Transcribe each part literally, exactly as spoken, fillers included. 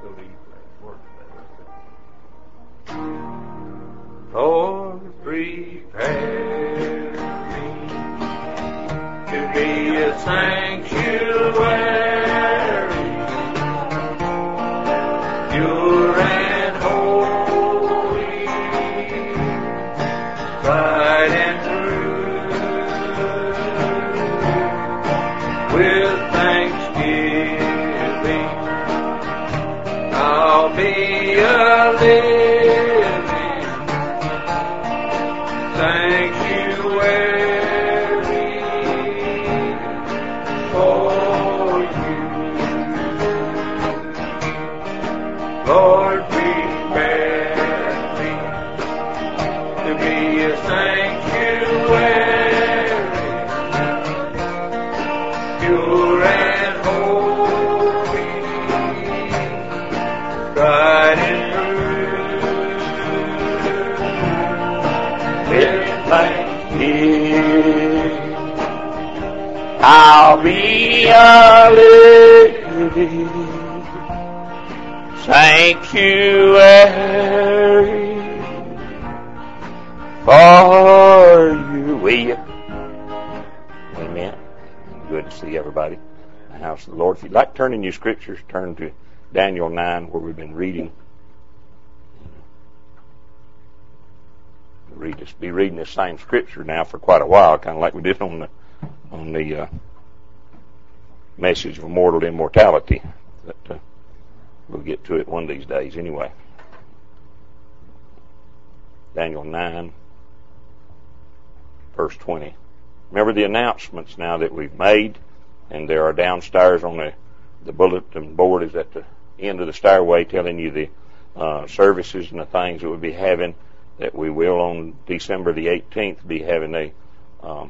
go to E flat. Lord, prepare me to be a sanctuary, pure and holy, tried and true. With thanksgiving, I'll be a living sanctuary for you. Lord, prepare me to be a sanctuary, pure and holy, tried and true. With thanksgiving, I'll be a living sanctuary for you. Will you? Amen. Good to see everybody in the house of the Lord. If you'd like to turn in your scriptures, turn to Daniel nine, where we've been reading. Read this, be reading this same scripture now for quite a while, kind of like we did on the on the uh, message of mortal immortality. But uh, we'll get to it one of these days anyway. Daniel nine, verse twenty. Remember the announcements now that we've made, and there are downstairs on the the bulletin board is at the end of the stairway, telling you the uh, services and the things that we'll be having. That we will on December the eighteenth be having a um,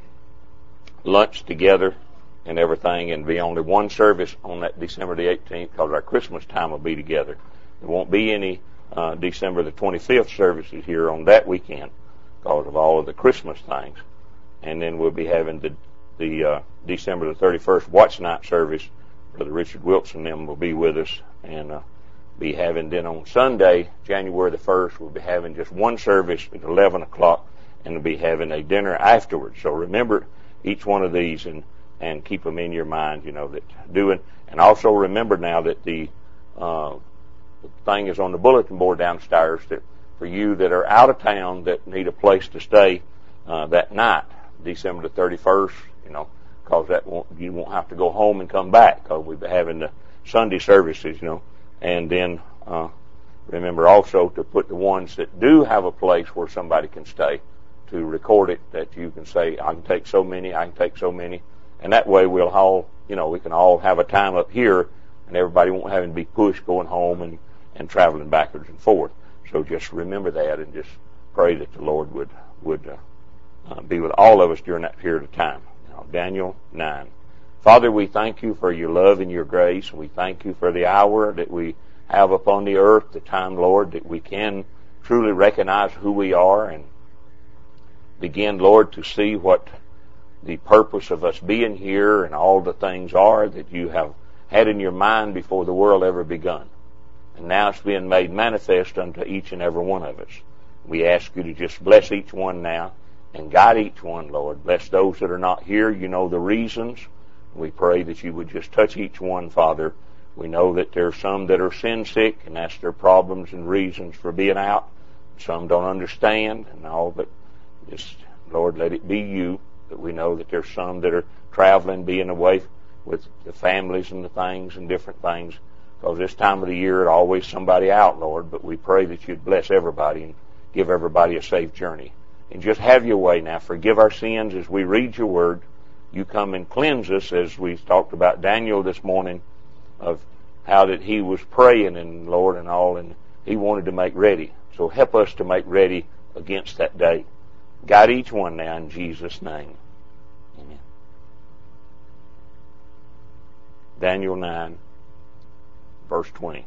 lunch together and everything, and be only one service on that December the eighteenth, because our Christmas time will be together. There won't be any uh, December the twenty-fifth services here on that weekend because of all of the Christmas things. And then we'll be having the the uh, December the thirty-first watch night service. Brother Richard Wilson and them will be with us, and uh, be having then on Sunday, January the first, we'll be having just one service at eleven o'clock, and we'll be having a dinner afterwards. So remember each one of these and, and keep them in your mind, you know, that doing. And also remember now that the, uh, the thing is on the bulletin board downstairs that for you that are out of town that need a place to stay uh, that night, December the thirty-first, you know, because that won't, you won't have to go home and come back, because we'll be having the Sunday services, you know. And then uh, remember also to put the ones that do have a place where somebody can stay, to record it, that you can say, I can take so many, I can take so many. And that way we'll all, you know, we can all have a time up here, and everybody won't have to be pushed going home and, and traveling backwards and forth. So just remember that, and just pray that the Lord would, would uh, uh, be with all of us during that period of time. Now, Daniel nine. Father, we thank you for your love and your grace. We thank you for the hour that we have upon the earth, the time, Lord, that we can truly recognize who we are and begin, Lord, to see what the purpose of us being here and all the things are that you have had in your mind before the world ever begun. And now it's being made manifest unto each and every one of us. We ask you to just bless each one now and guide each one, Lord. Bless those that are not here. You know the reasons. We pray that you would just touch each one, Father. We know that there are some that are sin sick, and that's their problems and reasons for being out. Some don't understand and all, but just, Lord, let it be you. But we know that there's some that are traveling, being away with the families and the things and different things. Because this time of the year, it's always somebody out, Lord. But we pray that you'd bless everybody and give everybody a safe journey. And just have your way now. Forgive our sins as we read your word. You come and cleanse us, as we talked about Daniel this morning, of how that he was praying and Lord and all, and he wanted to make ready. So help us to make ready against that day. Guide each one now in Jesus' name. Amen. Daniel nine, verse twenty.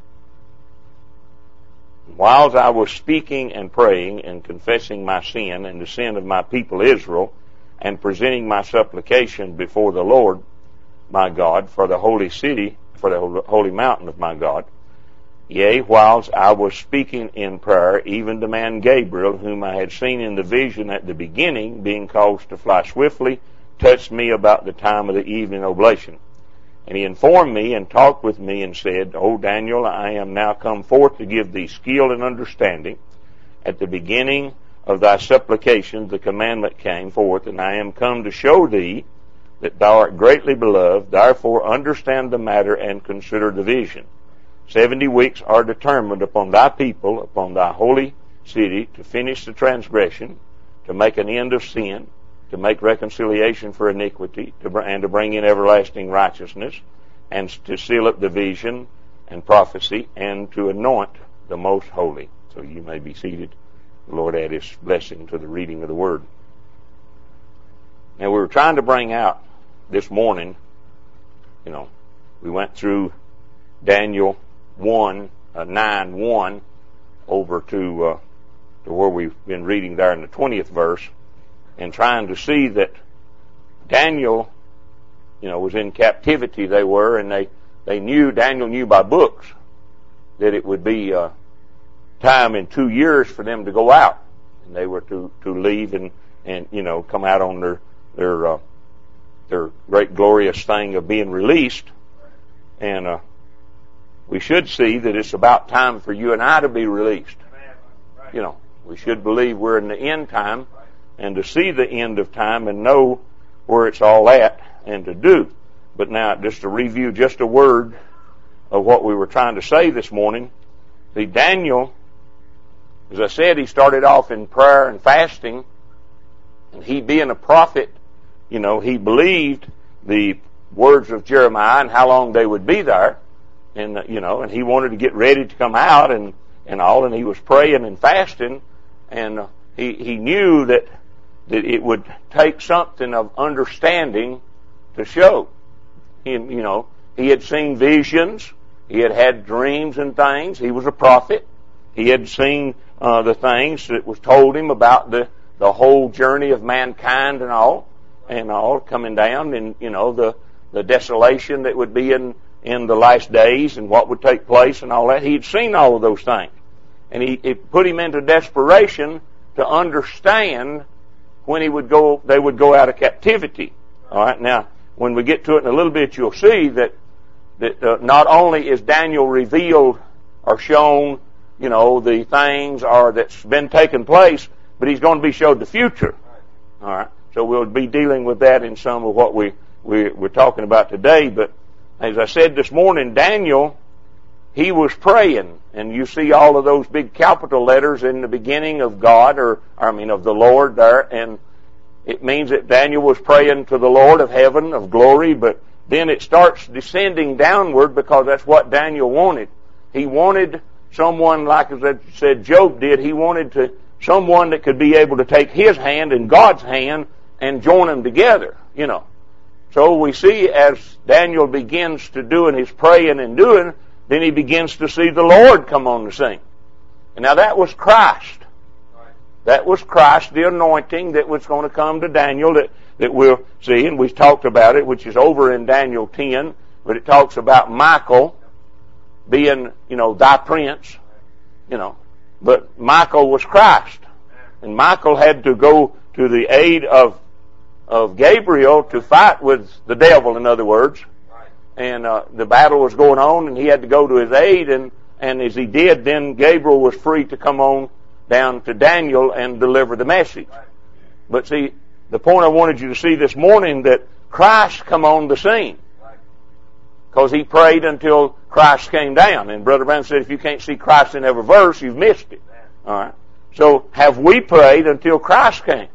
Whiles I was speaking and praying and confessing my sin and the sin of my people Israel, and presenting my supplication before the Lord my God for the holy city, for the holy mountain of my God, Yea, whilst I was speaking in prayer, even the man Gabriel, whom I had seen in the vision at the beginning, being caused to fly swiftly, touched me about the time of the evening oblation. And he informed me and talked with me and said, O Daniel, I am now come forth to give thee skill and understanding. At the beginning of thy supplications the commandment came forth, and I am come to show thee that thou art greatly beloved. Therefore understand the matter and consider the vision. Seventy weeks are determined upon thy people, upon thy holy city, to finish the transgression, to make an end of sin, to make reconciliation for iniquity, to, and to bring in everlasting righteousness, and to seal up the vision and prophecy, and to anoint the most holy. So you may be seated. The Lord add His blessing to the reading of the Word. Now we were trying to bring out this morning, you know, we went through Daniel one, uh, nine one over to, uh, to where we've been reading there in the twentieth verse, and trying to see that Daniel, you know, was in captivity. They were, and they, they knew, Daniel knew by books that it would be uh, time in two years for them to go out, and they were to, to leave and, and, you know, come out on their, their, uh, their great glorious thing of being released. And, uh, we should see that it's about time for you and I to be released. You know, we should believe we're in the end time, and to see the end of time and know where it's all at and to do. But now, just to review just a word of what we were trying to say this morning. See, Daniel, as I said, he started off in prayer and fasting, and he being a prophet, you know, he believed the words of Jeremiah and how long they would be there. And, you know, and he wanted to get ready to come out and, and all, and he was praying and fasting, and uh, he, he knew that, that it would take something of understanding to show. He, you know, he had seen visions, he had had dreams and things, he was a prophet, he had seen uh, the things that was told him about the, the whole journey of mankind and all, and all coming down, and, you know, the, the desolation that would be in in the last days and what would take place and all that. He had seen all of those things. And he, it put him into desperation to understand when he would go, they would go out of captivity. All right. Now, when we get to it in a little bit, you'll see that, that uh, not only is Daniel revealed or shown, you know, the things or that's been taking place, but he's going to be showed the future. All right. So we'll be dealing with that in some of what we, we, we're talking about today. But as I said this morning, Daniel, he was praying, and you see all of those big capital letters in the beginning of God, or, I mean of the Lord there, and it means that Daniel was praying to the Lord of heaven, of glory, but then it starts descending downward because that's what Daniel wanted. He wanted someone, like as I said Job did, he wanted to someone that could be able to take his hand and God's hand and join them together, you know. So we see as Daniel begins to do in his praying and doing, then he begins to see the Lord come on the scene. And now that was Christ. That was Christ, the anointing that was going to come to Daniel that, that we'll see, and we've talked about it, which is over in Daniel ten, but it talks about Michael being, you know, thy prince, you know. But Michael was Christ. And Michael had to go to the aid of of Gabriel to fight with the devil, in other words. Right. And uh, the battle was going on, and he had to go to his aid, and, and as he did, then Gabriel was free to come on down to Daniel and deliver the message. Right. But see, the point I wanted you to see this morning, that Christ come on the scene. Because right. he prayed until Christ came down. And Brother Brown said, if you can't see Christ in every verse, you've missed it. Right. All right. So have we prayed until Christ came?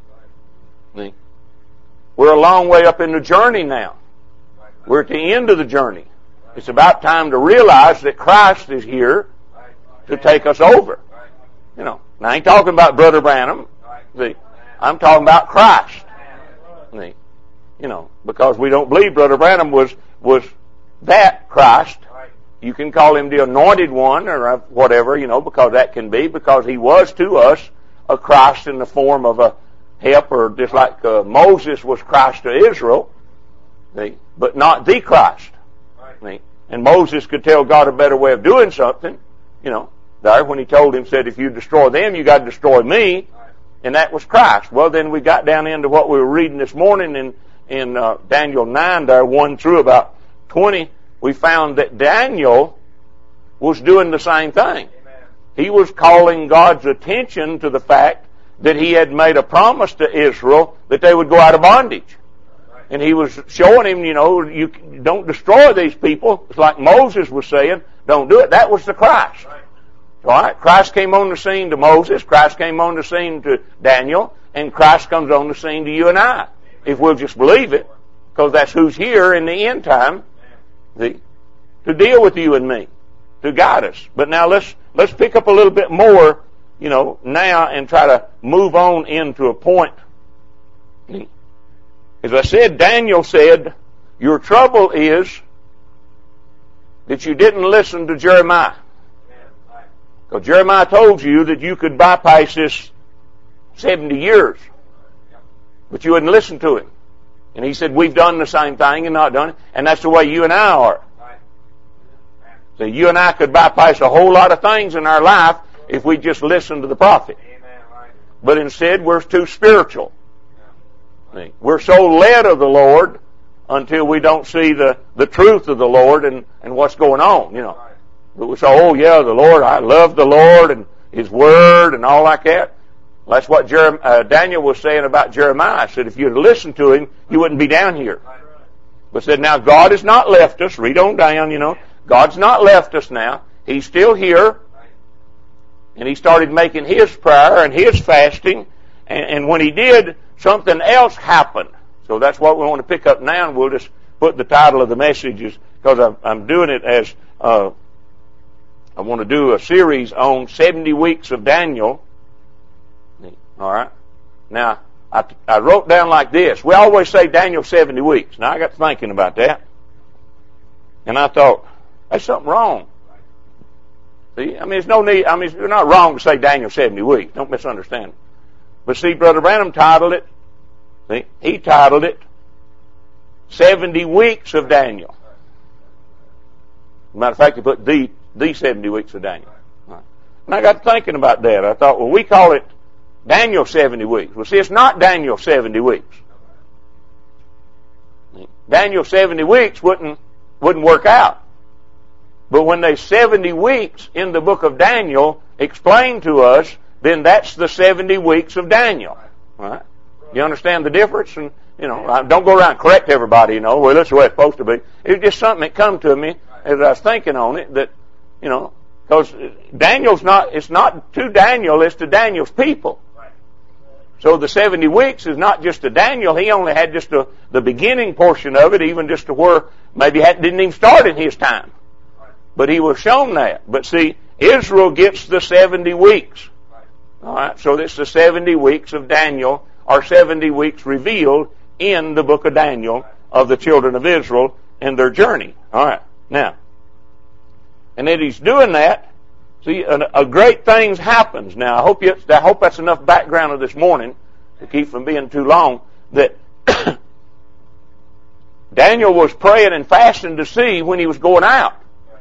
Right. We're a long way up in the journey now. We're at the end of the journey. It's about time to realize that Christ is here to take us over. You know, now I ain't talking about Brother Branham. See, I'm talking about Christ. See, you know, because we don't believe Brother Branham was was that Christ. You can call him the anointed one or whatever, you know, because that can be, because he was to us a Christ in the form of a help, or just like uh, Moses was Christ to Israel, see, but not the Christ. Right. See? And Moses could tell God a better way of doing something, you know, there when he told him, said, if you destroy them, you got to destroy me. And that was Christ. Well, then we got down into what we were reading this morning in, in uh, Daniel nine there, one through about twenty. We found that Daniel was doing the same thing. Amen. He was calling God's attention to the fact that he had made a promise to Israel that they would go out of bondage. Right. And he was showing him, you know, you don't destroy these people. It's like Moses was saying, don't do it. That was the Christ. Right. All right? Christ came on the scene to Moses. Christ came on the scene to Daniel. And Christ comes on the scene to you and I. Amen. If we'll just believe it. Because that's who's here in the end time. See, to deal with you and me. To guide us. But now let's let's pick up a little bit more, you know, now and try to move on into a point. As I said, Daniel said, your trouble is that you didn't listen to Jeremiah. Because Jeremiah told you that you could bypass this seventy years. But you wouldn't listen to him. And he said, we've done the same thing and not done it. And that's the way you and I are. So you and I could bypass a whole lot of things in our life if we just listened to the prophet. But instead, we're too spiritual. We're so led of the Lord until we don't see the, the truth of the Lord and, and what's going on, you know. But we say, oh yeah, the Lord, I love the Lord and His Word and all like that. Well, that's what Jeremiah, uh, Daniel was saying about Jeremiah. He said, if you'd listened to him, you wouldn't be down here. But said, now God has not left us. Read on down, you know. God's not left us now. He's still here. And he started making his prayer and his fasting. And, and when he did, something else happened. So that's what we want to pick up now. And we'll just put the title of the messages, because I'm, I'm doing it as, uh, I want to do a series on seventy weeks of Daniel. All right. Now, I, I wrote down like this. We always say Daniel seventy weeks. Now, I got thinking about that. And I thought, there's something wrong. See, I mean, it's no need, I mean, it's not wrong to say Daniel seventy weeks. Don't misunderstand. But see, Brother Branham titled it, see, he titled it, seventy weeks of Daniel. Matter of fact, he put the, the seventy weeks of Daniel. Right. And I got thinking about that. I thought, well, we call it Daniel seventy weeks. Well, see, it's not Daniel seventy weeks. Daniel seventy weeks wouldn't, wouldn't work out. But when there's seventy weeks in the book of Daniel explained to us, then that's the seventy weeks of Daniel. Right? You understand the difference? And, you know, I don't go around and correct everybody, you know, well, that's the way it's supposed to be. It was just something that come to me as I was thinking on it that, you know, because Daniel's not, it's not to Daniel, it's to Daniel's people. So the seventy weeks is not just to Daniel. He only had just a, the beginning portion of it, even just to where maybe it didn't even start in his time. But he was shown that. But see, Israel gets the seventy weeks. All right, so it's the seventy weeks of Daniel, or seventy weeks revealed in the book of Daniel of the children of Israel and their journey. All right, now, and then he's doing that. See, a, a great thing happens. Now, I hope you, I hope that's enough background of this morning to keep from being too long. That Daniel was praying and fasting to see when he was going out.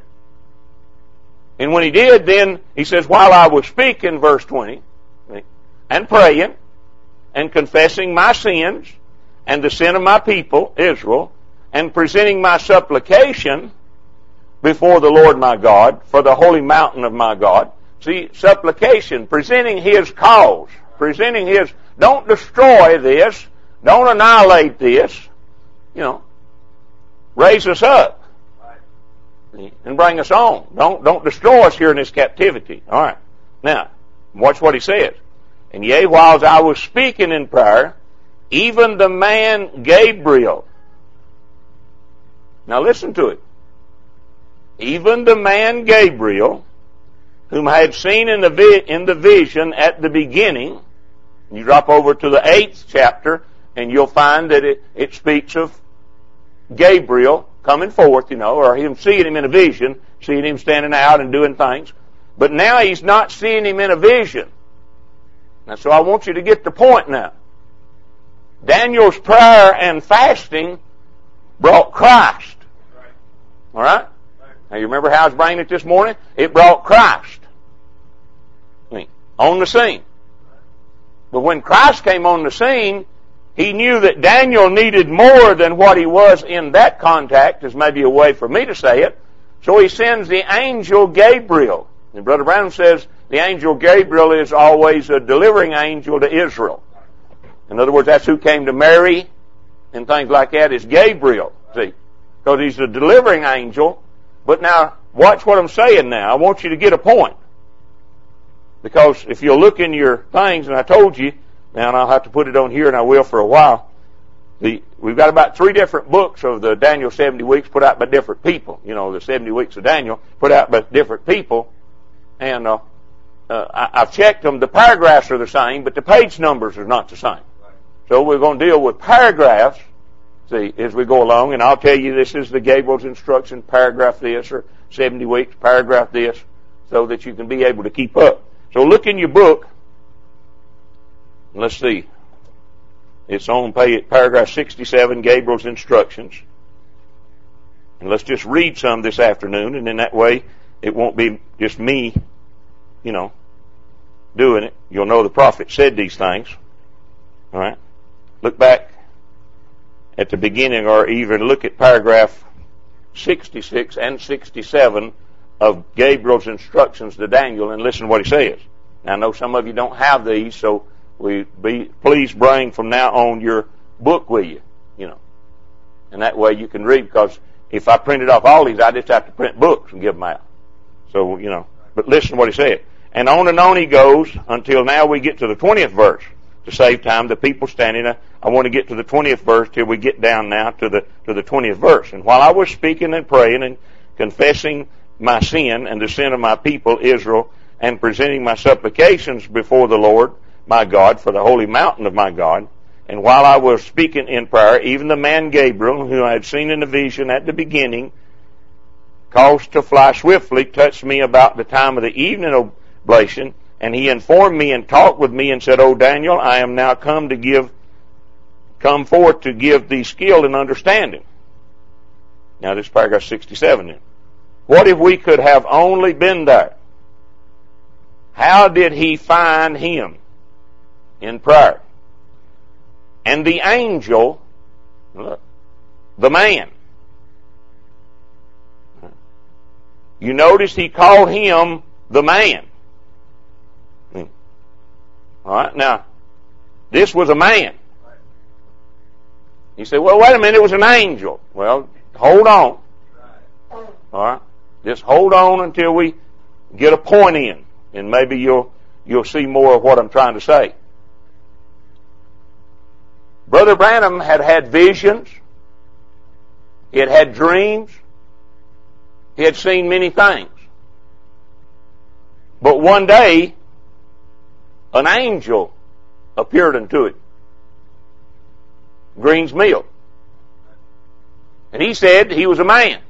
And when he did, then he says, while I was speaking, verse twenty, and praying and confessing my sins and the sin of my people, Israel, and presenting my supplication before the Lord my God for the holy mountain of my God. See, supplication, presenting his cause, presenting his, don't destroy this, don't annihilate this, you know, raise us up. And bring us on. Don't, don't destroy us here in this captivity. All right. Now, watch what he says. And yea, whiles I was speaking in prayer, even the man Gabriel. Now listen to it. Even the man Gabriel, whom I had seen in the, vi- in the vision at the beginning, you drop over to the eighth chapter, and you'll find that it, it speaks of Gabriel coming forth, you know, or him seeing him in a vision, seeing him standing out and doing things. But now he's not seeing him in a vision. Now, so I want you to get the point now. Daniel's prayer and fasting brought Christ. All right? Now you remember how I was bringing it this morning? It brought Christ on the scene. But when Christ came on the scene, he knew that Daniel needed more than what he was in that contact, is maybe a way for me to say it. So he sends the angel Gabriel. And Brother Branham says the angel Gabriel is always a delivering angel to Israel. In other words, that's who came to Mary and things like that, is Gabriel. See? Because he's a delivering angel. But now, watch what I'm saying now. I want you to get a point. Because if you'll look in your things, and I told you, now and I'll have to put it on here, and I will for a while, the, we've got about three different books of the Daniel seventy weeks put out by different people. You know, the seventy weeks of Daniel put out by different people. And uh, uh, I, I've checked them. The paragraphs are the same, but the page numbers are not the same. So we're going to deal with paragraphs, see, as we go along, and I'll tell you this is the Gabriel's instruction, paragraph this, or seventy weeks, paragraph this, so that you can be able to keep up. So look in your book. Let's see. It's on page, paragraph sixty-seven, Gabriel's instructions. And let's just read some this afternoon, and in that way it won't be just me, you know, doing it. You'll know the prophet said these things. All right? Look back at the beginning, or even look at paragraph sixty-six and sixty-seven of Gabriel's instructions to Daniel, and listen to what he says. Now, I know some of you don't have these, so we be please bring from now on your book with you, you know, and that way you can read. Because if I printed off all these, I just have to print books and give them out. So you know, but listen to what he said. And on and on he goes until now we get to the twentieth verse. To save time, the people standing, I, I want to get to the twentieth verse till we get down now to the to the twentieth verse. And while I was speaking and praying and confessing my sin and the sin of my people Israel, and presenting my supplications before the Lord my God for the holy mountain of my God, and while I was speaking in prayer, even the man Gabriel, who I had seen in the vision at the beginning, caused to fly swiftly, touched me about the time of the evening oblation, and he informed me and talked with me and said, O Daniel, I am now come to give, come forth to give thee skill and understanding. Now this is paragraph sixty-seven then. What if we could have only been there? How did he find him? In prayer. And the angel, look, the man. You notice he called him the man. All right, now, this was a man. You say, well, wait a minute, it was an angel. Well, hold on. All right, just hold on until we get a point in, and maybe you'll you'll see more of what I'm trying to say. Brother Branham had had visions. He had had dreams. He had seen many things. But one day, an angel appeared unto him. Green's Mill. And he said he was a man.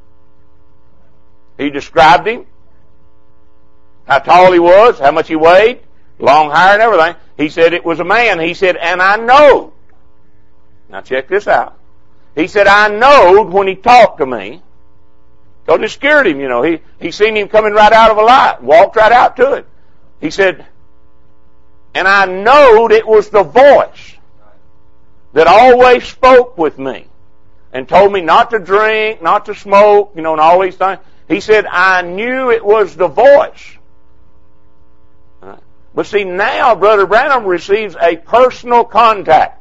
He described him. How tall he was, how much he weighed, long hair and everything. He said it was a man. He said, and I know. Now check this out. He said, I knowed when he talked to me. Because it scared him, you know. He, he seen him coming right out of a light. Walked right out to it. He said, and I knowed it was the voice that always spoke with me and told me not to drink, not to smoke, you know, and all these things. He said, I knew it was the voice. Right. But see, now Brother Branham receives a personal contact.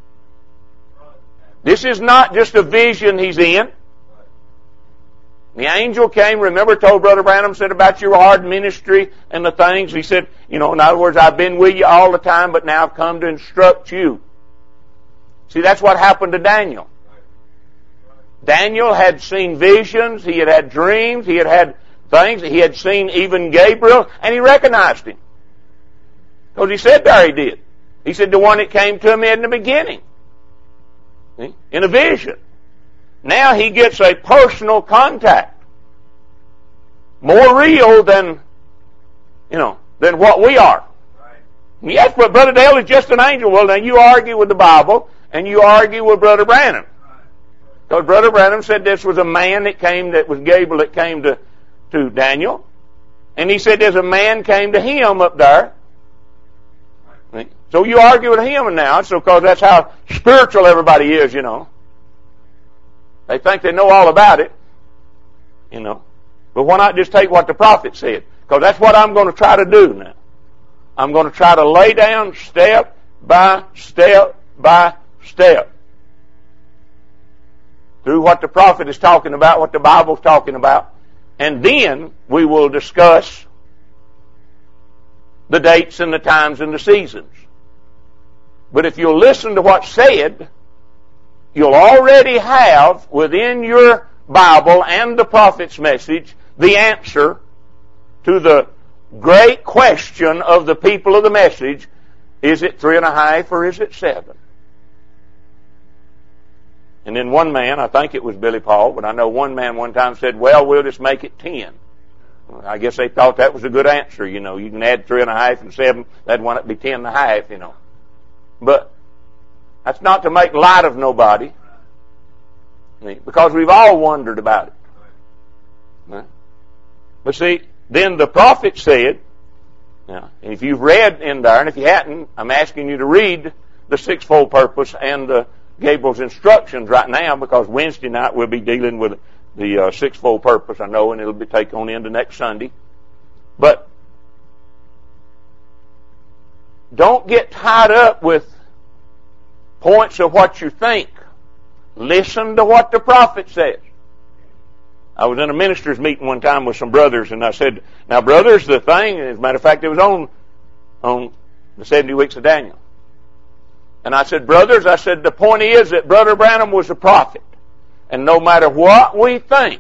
This is not just a vision he's in. The angel came, remember, told Brother Branham, said about your hard ministry and the things. He said, you know, in other words, I've been with you all the time, but now I've come to instruct you. See, that's what happened to Daniel. Daniel had seen visions, he had had dreams, he had had things, he had seen even Gabriel, and he recognized him. Because he said there he did. He said, the one that came to me in the beginning. See? In a vision. Now he gets a personal contact. More real than, you know, than what we are. Right. Yes, but Brother Dale is just an angel. Well, now you argue with the Bible, and you argue with Brother Branham. Because Brother Branham said this was a man that came, that was Gabriel that came to, to Daniel. And he said there's a man came to him up there. So you argue with him now, so because that's how spiritual everybody is, you know. They think they know all about it, you know. But why not just take what the prophet said? Because that's what I'm going to try to do now. I'm going to try to lay down step by step by step through what the prophet is talking about, what the Bible is talking about, and then we will discuss the dates and the times and the seasons. But if you'll listen to what's said, you'll already have within your Bible and the prophet's message the answer to the great question of the people of the message: is it three and a half or is it seven? And then one man, I think it was Billy Paul, but I know one man one time said, well, we'll just make it ten. I guess they thought that was a good answer, you know. You can add three and a half and seven, that'd want it to be ten and a half, you know. But that's not to make light of nobody, because we've all wondered about it. But see, then the prophet said, now, if you've read in there, and if you hadn't, I'm asking you to read the sixfold purpose and the Gabriel's instructions right now, because Wednesday night we'll be dealing with the uh, sixfold purpose, I know, and it'll be taken on into next Sunday. But don't get tied up with points of what you think. Listen to what the prophet says. I was in a minister's meeting one time with some brothers, and I said, now brothers, the thing, as a matter of fact, it was on, on the seventy weeks of Daniel. And I said, brothers, I said, the point is that Brother Branham was a prophet. And no matter what we think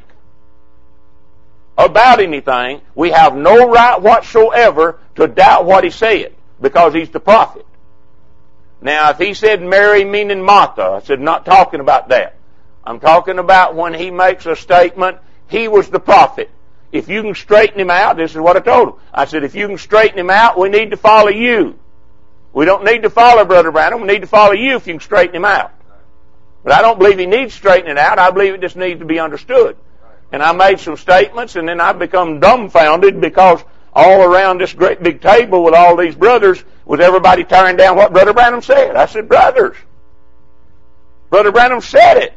about anything, we have no right whatsoever to doubt what he said, because he's the prophet. Now, if he said Mary meaning Martha, I said, not talking about that. I'm talking about when he makes a statement, he was the prophet. If you can straighten him out, this is what I told him. I said, if you can straighten him out, we need to follow you. We don't need to follow Brother Branham. We need to follow you if you can straighten him out. But I don't believe he needs straightening out. I believe it just needs to be understood. And I made some statements, and then I become dumbfounded, because all around this great big table with all these brothers was everybody tearing down what Brother Branham said. I said, brothers, Brother Branham said it.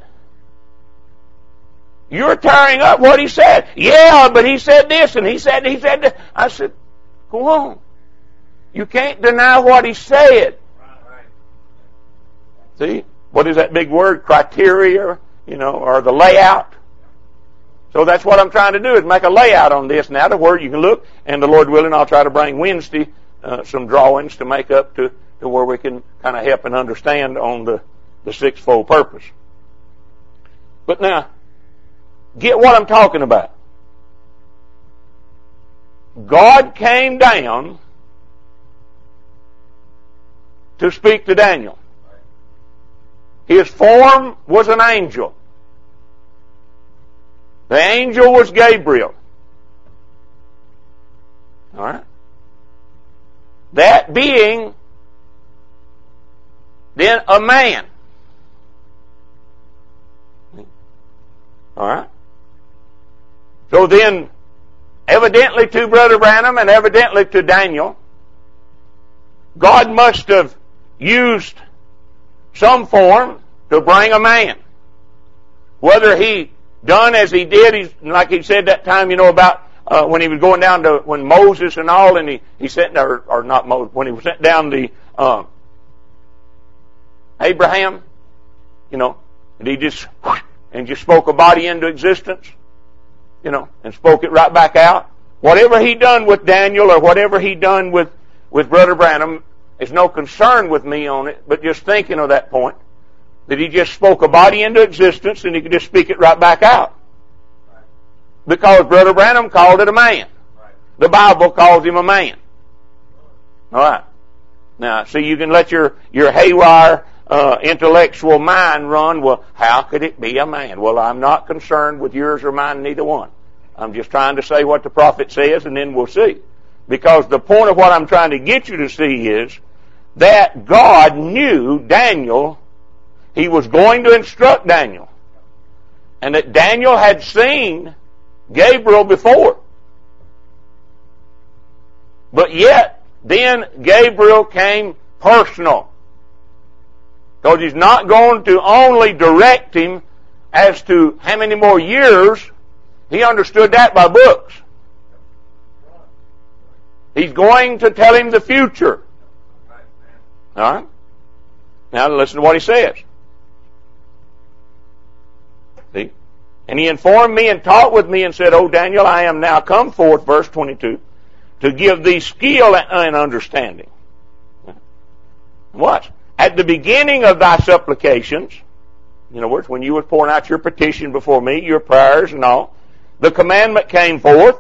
You're tearing up what he said. Yeah, but he said this, and he said, he said that. I said, go on. You can't deny what he said. See? What is that big word? Criteria, you know, or the layout. So that's what I'm trying to do, is make a layout on this now to where you can look, and the Lord willing, I'll try to bring Wednesday uh, some drawings to make up to, to where we can kind of help and understand on the, the sixfold purpose. But now, get what I'm talking about. God came down to speak to Daniel. His form was an angel. The angel was Gabriel. All right? That being then a man. All right? So then, evidently to Brother Branham and evidently to Daniel, God must have used some form to bring a man. Whether he done as he did, he's, like he said that time, you know, about uh, when he was going down to, when Moses and all, and he, he sent, or, or not Moses, when he was sent down the uh, Abraham, you know, and he just, and just spoke a body into existence, you know, and spoke it right back out. Whatever he done with Daniel, or whatever he done with, with Brother Branham, is no concern with me on it, but just thinking of that point, that he just spoke a body into existence and he could just speak it right back out. Because Brother Branham called it a man. The Bible calls him a man. Alright. Now, see, you can let your, your haywire uh, intellectual mind run, well, how could it be a man? Well, I'm not concerned with yours or mine, neither one. I'm just trying to say what the prophet says, and then we'll see. Because the point of what I'm trying to get you to see is that God knew Daniel. He was going to instruct Daniel. and that Daniel had seen Gabriel before. But yet, then Gabriel came personal. Because he's not going to only direct him as to how many more years. He understood that by books. He's going to tell him the future. All right? Now listen to what he says. See? And he informed me and talked with me and said, O Daniel, I am now come forth, verse twenty-two, to give thee skill and understanding. What? At the beginning of thy supplications, in other words, when you were pouring out your petition before me, your prayers and all, the commandment came forth.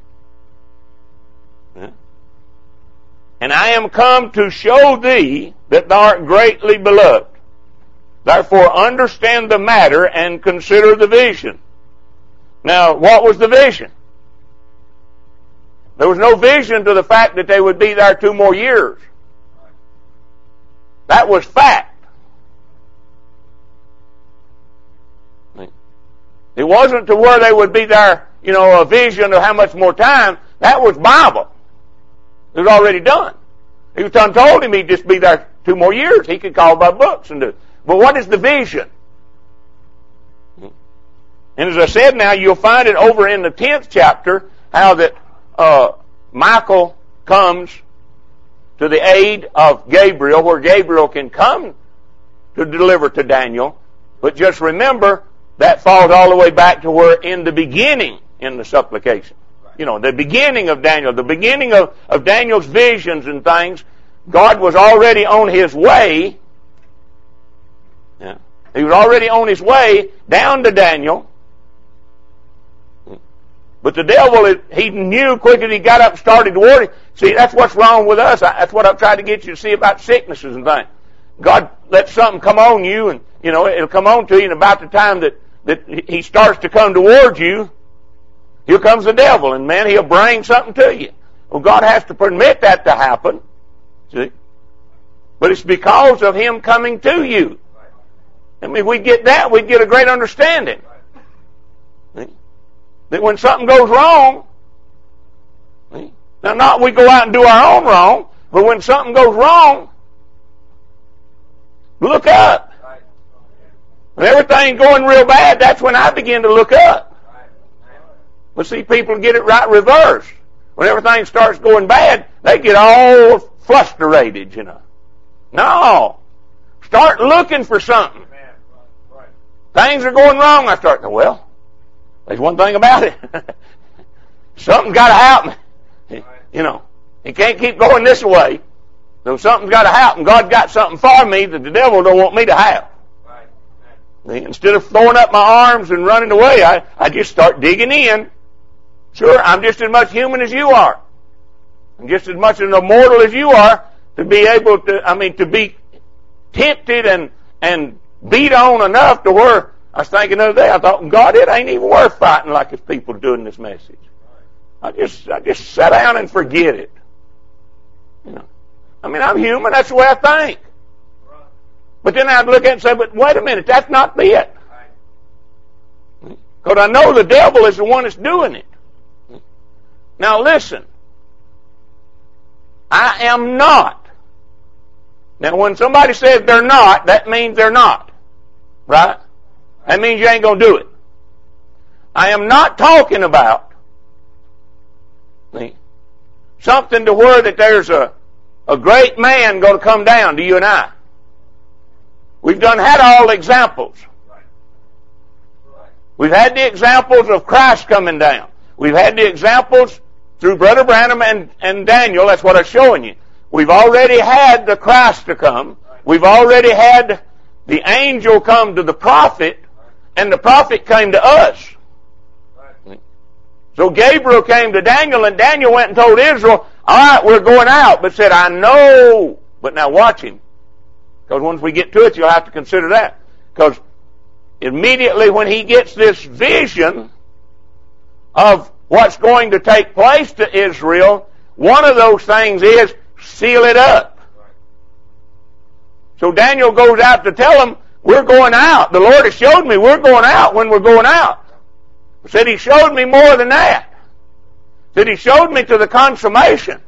And I am come to show thee that thou art greatly beloved. Therefore understand the matter and consider the vision. Now, what was the vision? There was no vision to the fact that they would be there two more years. That was fact. It wasn't to where they would be there, you know, a vision of how much more time. That was Bible. It was already done. He was done told him he'd just be there two more years. He could call by books and do. But what is the vision? And as I said now, you'll find it over in the tenth chapter, how that uh, Michael comes to the aid of Gabriel, where Gabriel can come to deliver to Daniel. But just remember, that falls all the way back to where in the beginning in the supplication. You know, the beginning of Daniel, the beginning of, of Daniel's visions and things, God was already on His way. Yeah. He was already on His way down to Daniel. But the devil, he knew quick as he got up and started to worry. See, that's what's wrong with us. That's what I've tried to get you to see about sicknesses and things. God lets something come on you, and, you know, it'll come on to you, and about the time that, that He starts to come towards you, here comes the devil, and man, he'll bring something to you. Well, God has to permit that to happen. See? But it's because of Him coming to you. I mean, if we get that, we get a great understanding. See? That when something goes wrong, see? Now not we go out and do our own wrong, but when something goes wrong, look up. When everything's going real bad, that's when I begin to look up. But see, people get it right reverse. When everything starts going bad, they get all frustrated, you know. No. Start looking for something. Things are going wrong. I start, well, there's one thing about it. Something's got to happen. You know, it can't keep going this way. So something's got to happen. God got something for me that the devil don't want me to have. Instead of throwing up my arms and running away, I, I just start digging in. Sure, I'm just as much human as you are. I'm just as much an immortal as you are to be able to, I mean, to be tempted and, and beat on enough to where I was thinking the other day, I thought, God, it ain't even worth fighting like if people are doing this message. I just, I just sit down and forget it. You know, I mean, I'm human. That's the way I think. But then I'd look at it and say, but wait a minute, that's not it. Because I know the devil is the one that's doing it. Now listen, I am not. Now when somebody says they're not, that means they're not. Right? That means you ain't going to do it. I am not talking about see, something to where that there's a, a great man going to come down to you and I. We've done had all the examples. We've had the examples of Christ coming down. We've had the examples through Brother Branham and, and Daniel. That's what I'm showing you. We've already had the Christ to come. We've already had the angel come to the prophet, and the prophet came to us. So Gabriel came to Daniel, and Daniel went and told Israel, all right, we're going out, but said, I know. But now watch him. Because once we get to it, you'll have to consider that. Because immediately when he gets this vision of what's going to take place to Israel, one of those things is seal it up. So Daniel goes out to tell them, we're going out. The Lord has showed me we're going out when we're going out. He said He showed me more than that. He said He showed me to the consummation.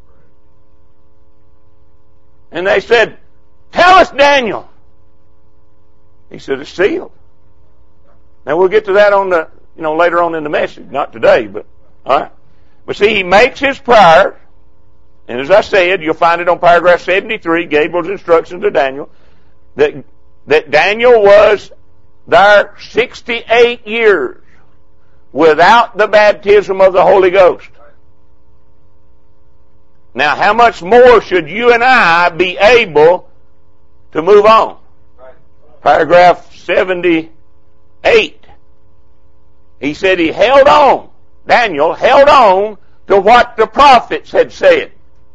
And they said, tell us, Daniel. He said, it's sealed. Now we'll get to that on the, you know, later on in the message. Not today, but, alright. But see, he makes his prayer, and as I said, you'll find it on paragraph seventy-three, Gabriel's instructions to Daniel, that, that Daniel was there sixty-eight years without the baptism of the Holy Ghost. Now, how much more should you and I be able to move on? Paragraph seventy-eight. He said he held on. Daniel held on to what the prophets had said.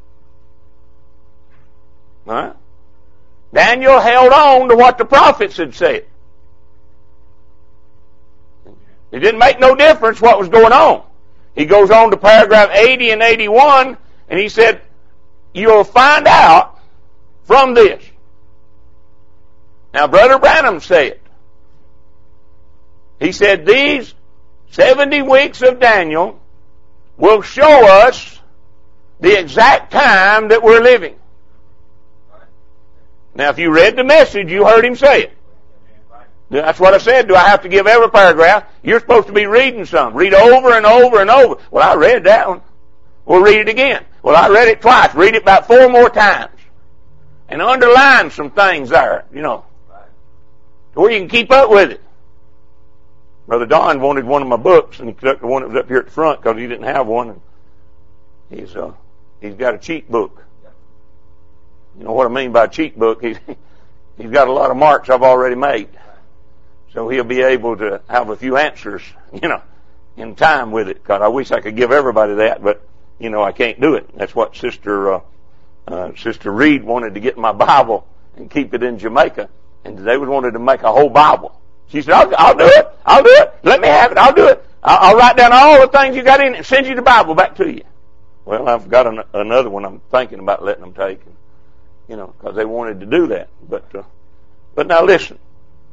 Right? Daniel held on to what the prophets had said. It didn't make no difference what was going on. He goes on to paragraph eighty and eighty-one, and he said, you'll find out from this. Now, Brother Branham said, he said, these seventy weeks of Daniel will show us the exact time that we're living. Now, if you read the message, you heard him say it. That's what I said. Do I have to give every paragraph? You're supposed to be reading some. Read over and over and over. Well, I read that one. We'll read it again. Well, I read it twice. Read it about four more times. And underline some things there, you know, to where you can keep up with it. Brother Don wanted one of my books, and he took the one that was up here at the front because he didn't have one. And he's uh, he's got a cheat book. You know what I mean by a cheat book? He's he's got a lot of marks I've already made, so he'll be able to have a few answers, you know, in time with it. Because I wish I could give everybody that, but you know I can't do it. That's what Sister uh, uh, Sister Reed wanted to get my Bible and keep it in Jamaica, and they wanted to make a whole Bible. She said, I'll, I'll do it. I'll do it. Let me have it. I'll do it. I'll, I'll write down all the things you got in it and send you the Bible back to you. Well, I've got an, another one I'm thinking about letting them take, you know, because they wanted to do that. But, uh, but now listen.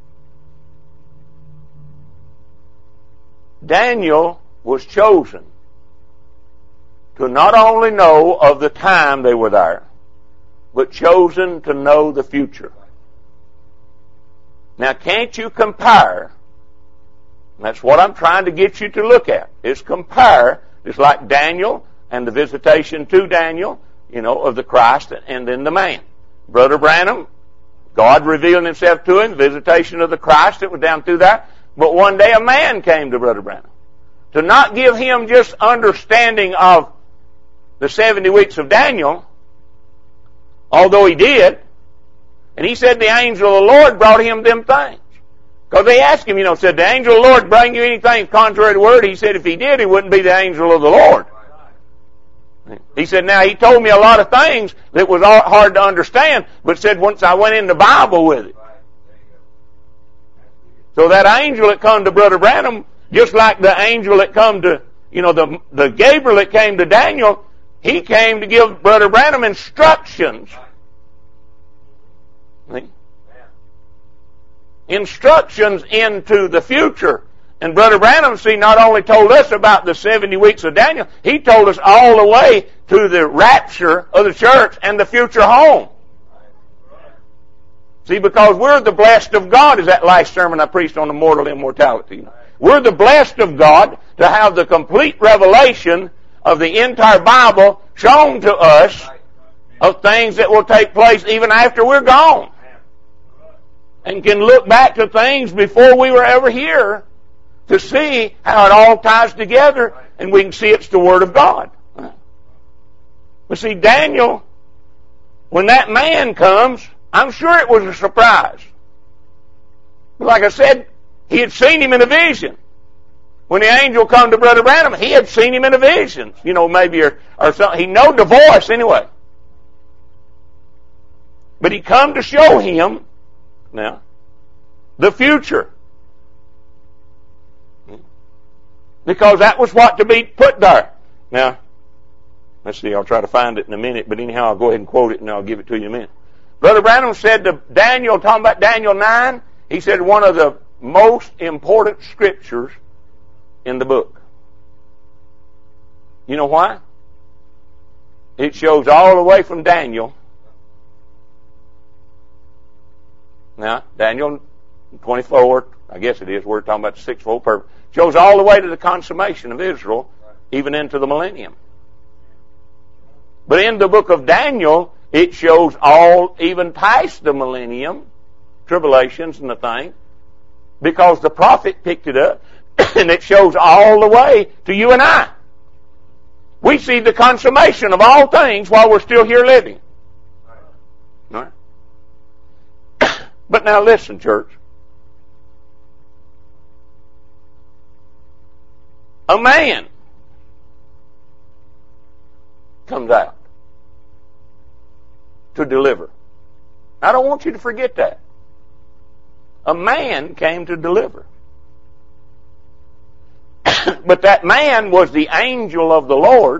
Daniel was chosen to not only know of the time they were there, but chosen to know the future. Now, can't you compare? That's what I'm trying to get you to look at, is compare, just like Daniel and the visitation to Daniel, you know, of the Christ and then the man. Brother Branham, God revealing himself to him, the visitation of the Christ, it was down through that. But one day a man came to Brother Branham to not give him just understanding of the seventy weeks of Daniel, although he did. And he said the angel of the Lord brought him them things. Because they asked him, you know, said the angel of the Lord bring you anything contrary to word? He said if he did, he wouldn't be the angel of the Lord. He said, now he told me a lot of things that was hard to understand, but said once I went in the Bible with it. So that angel that come to Brother Branham, just like the angel that come to, you know, the, the Gabriel that came to Daniel, he came to give Brother Branham instructions. Instructions into the future. And Brother Branham, see, not only told us about the seventy weeks of Daniel, he told us all the way to the rapture of the church and the future home. See, because we're the blessed of God, is that last sermon I preached on the mortal immortality. We're the blessed of God to have the complete revelation of the entire Bible shown to us of things that will take place even after we're gone. And can look back to things before we were ever here to see how it all ties together, and we can see it's the Word of God. But see, Daniel, when that man comes, I'm sure it was a surprise. But like I said, he had seen him in a vision. When the angel come to Brother Branham, he had seen him in a vision. You know, maybe or, or something. He knowed the voice anyway. But he come to show him now the future. Because that was what to be put there. Now, let's see, I'll try to find it in a minute, but anyhow, I'll go ahead and quote it and I'll give it to you in a minute. Brother Branham said to Daniel, talking about Daniel nine, He said one of the most important scriptures in the book. You know why? It shows all the way from Daniel. Now, Daniel twenty-four, I guess it is, we're talking about the sixfold purpose. Shows all the way to the consummation of Israel, even into the millennium. But in the book of Daniel, it shows all, even past the millennium, tribulations and the thing, because the prophet picked it up, and it shows all the way to you and I. We see the consummation of all things while we're still here living. All right? But now listen, church. A man comes out to deliver. I don't want you to forget that. A man came to deliver. But that man was the angel of the Lord.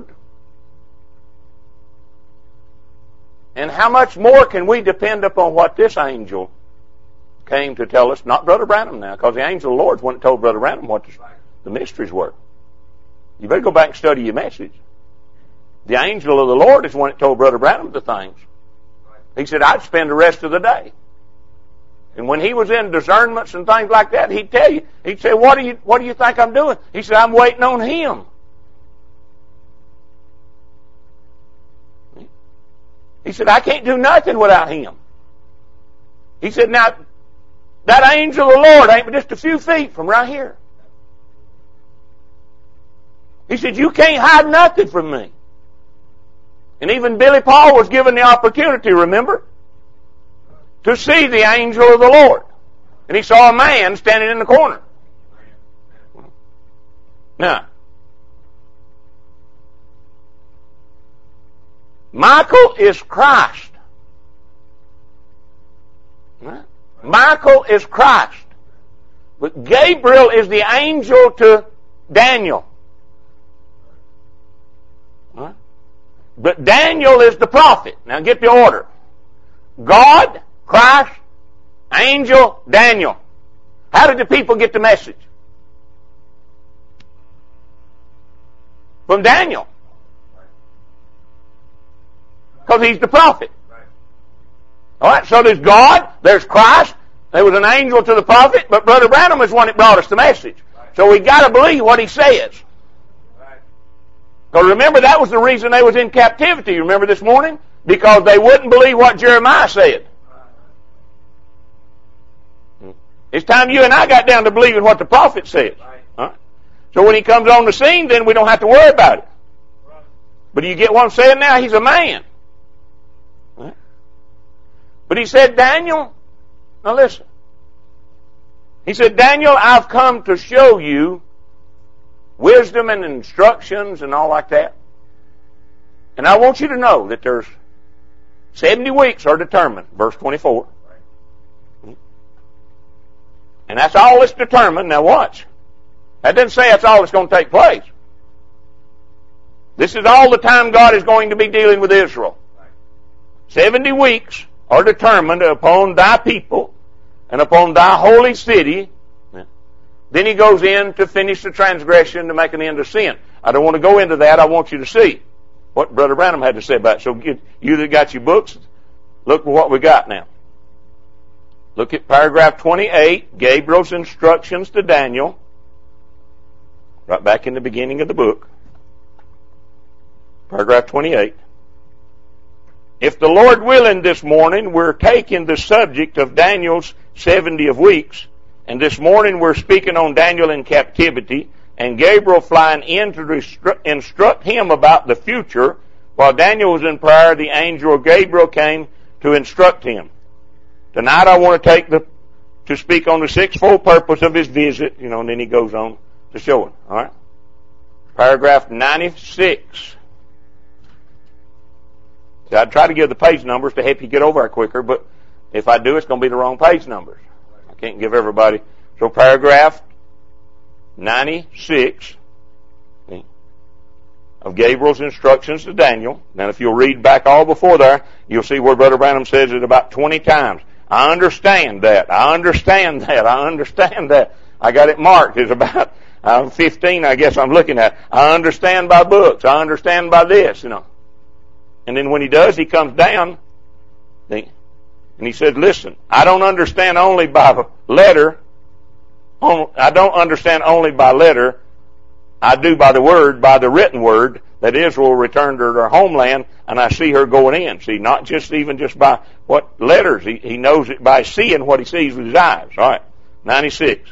And how much more can we depend upon what this angel came to tell us? Not Brother Branham now, because the angel of the Lord went and told Brother Branham what the mysteries were. You better go back and study your message. The angel of the Lord is the one that told Brother Branham the things. He said, I'd spend the rest of the day. And when he was in discernments and things like that, he'd tell you, he'd say, what do you, what do you think I'm doing? He said, I'm waiting on him. He said, I can't do nothing without him. He said, now, that angel of the Lord ain't but just a few feet from right here. He said, you can't hide nothing from me. And even Billy Paul was given the opportunity, remember? To see the angel of the Lord. And he saw a man standing in the corner. Now, Michael is Christ. Right? Michael is Christ. But Gabriel is the angel to Daniel. Right? But Daniel is the prophet. Now get the order. God, Christ, angel, Daniel. How did the people get the message? From Daniel. Because he's the prophet. Alright, so there's God, there's Christ, there was an angel to the prophet, but Brother Branham is one that brought us the message. So we got to believe what he says. Because remember, that was the reason they was in captivity, remember this morning? Because they wouldn't believe what Jeremiah said. It's time you and I got down to believing what the prophet says. Right. So when he comes on the scene, then we don't have to worry about it. Right. But do you get what I'm saying now? He's a man. Right. But he said, Daniel, now listen. He said, Daniel, I've come to show you wisdom and instructions and all like that. And I want you to know that there's seventy weeks are determined, verse twenty-four. And that's all that's determined. Now watch. That doesn't say that's all that's going to take place. This is all the time God is going to be dealing with Israel. Seventy weeks are determined upon thy people and upon thy holy city. Then he goes in to finish the transgression to make an end of sin. I don't want to go into that. I want you to see what Brother Branham had to say about it. So get, you that got your books, look at what we got now. Look at paragraph twenty-eight, Gabriel's instructions to Daniel. Right back in the beginning of the book. Paragraph twenty-eight. If the Lord willing this morning, we're taking the subject of Daniel's seventy of weeks, and this morning we're speaking on Daniel in captivity, and Gabriel flying in to instruct him about the future. While Daniel was in prayer, the angel Gabriel came to instruct him. Tonight I want to take the, to speak on the sixfold purpose of his visit, you know, and then he goes on to show it, alright? Paragraph ninety-six. See, I'd try to give the page numbers to help you get over it quicker, but if I do, it's going to be the wrong page numbers. I can't give everybody. So paragraph ninety-six of Gabriel's instructions to Daniel. Now if you'll read back all before there, you'll see where Brother Branham says it about twenty times. I understand that. I understand that. I understand that. I got it marked. It's about, I'm fifteen, I guess I'm looking at. I understand by books. I understand by this, you know. And then when he does, he comes down, and he says, listen, I don't understand only by letter. I don't understand only by letter. I do by the word, by the written word, that Israel returned to her homeland, and I see her going in. See, not just even just by what letters. He, he knows it by seeing what he sees with his eyes. All right, ninety-six.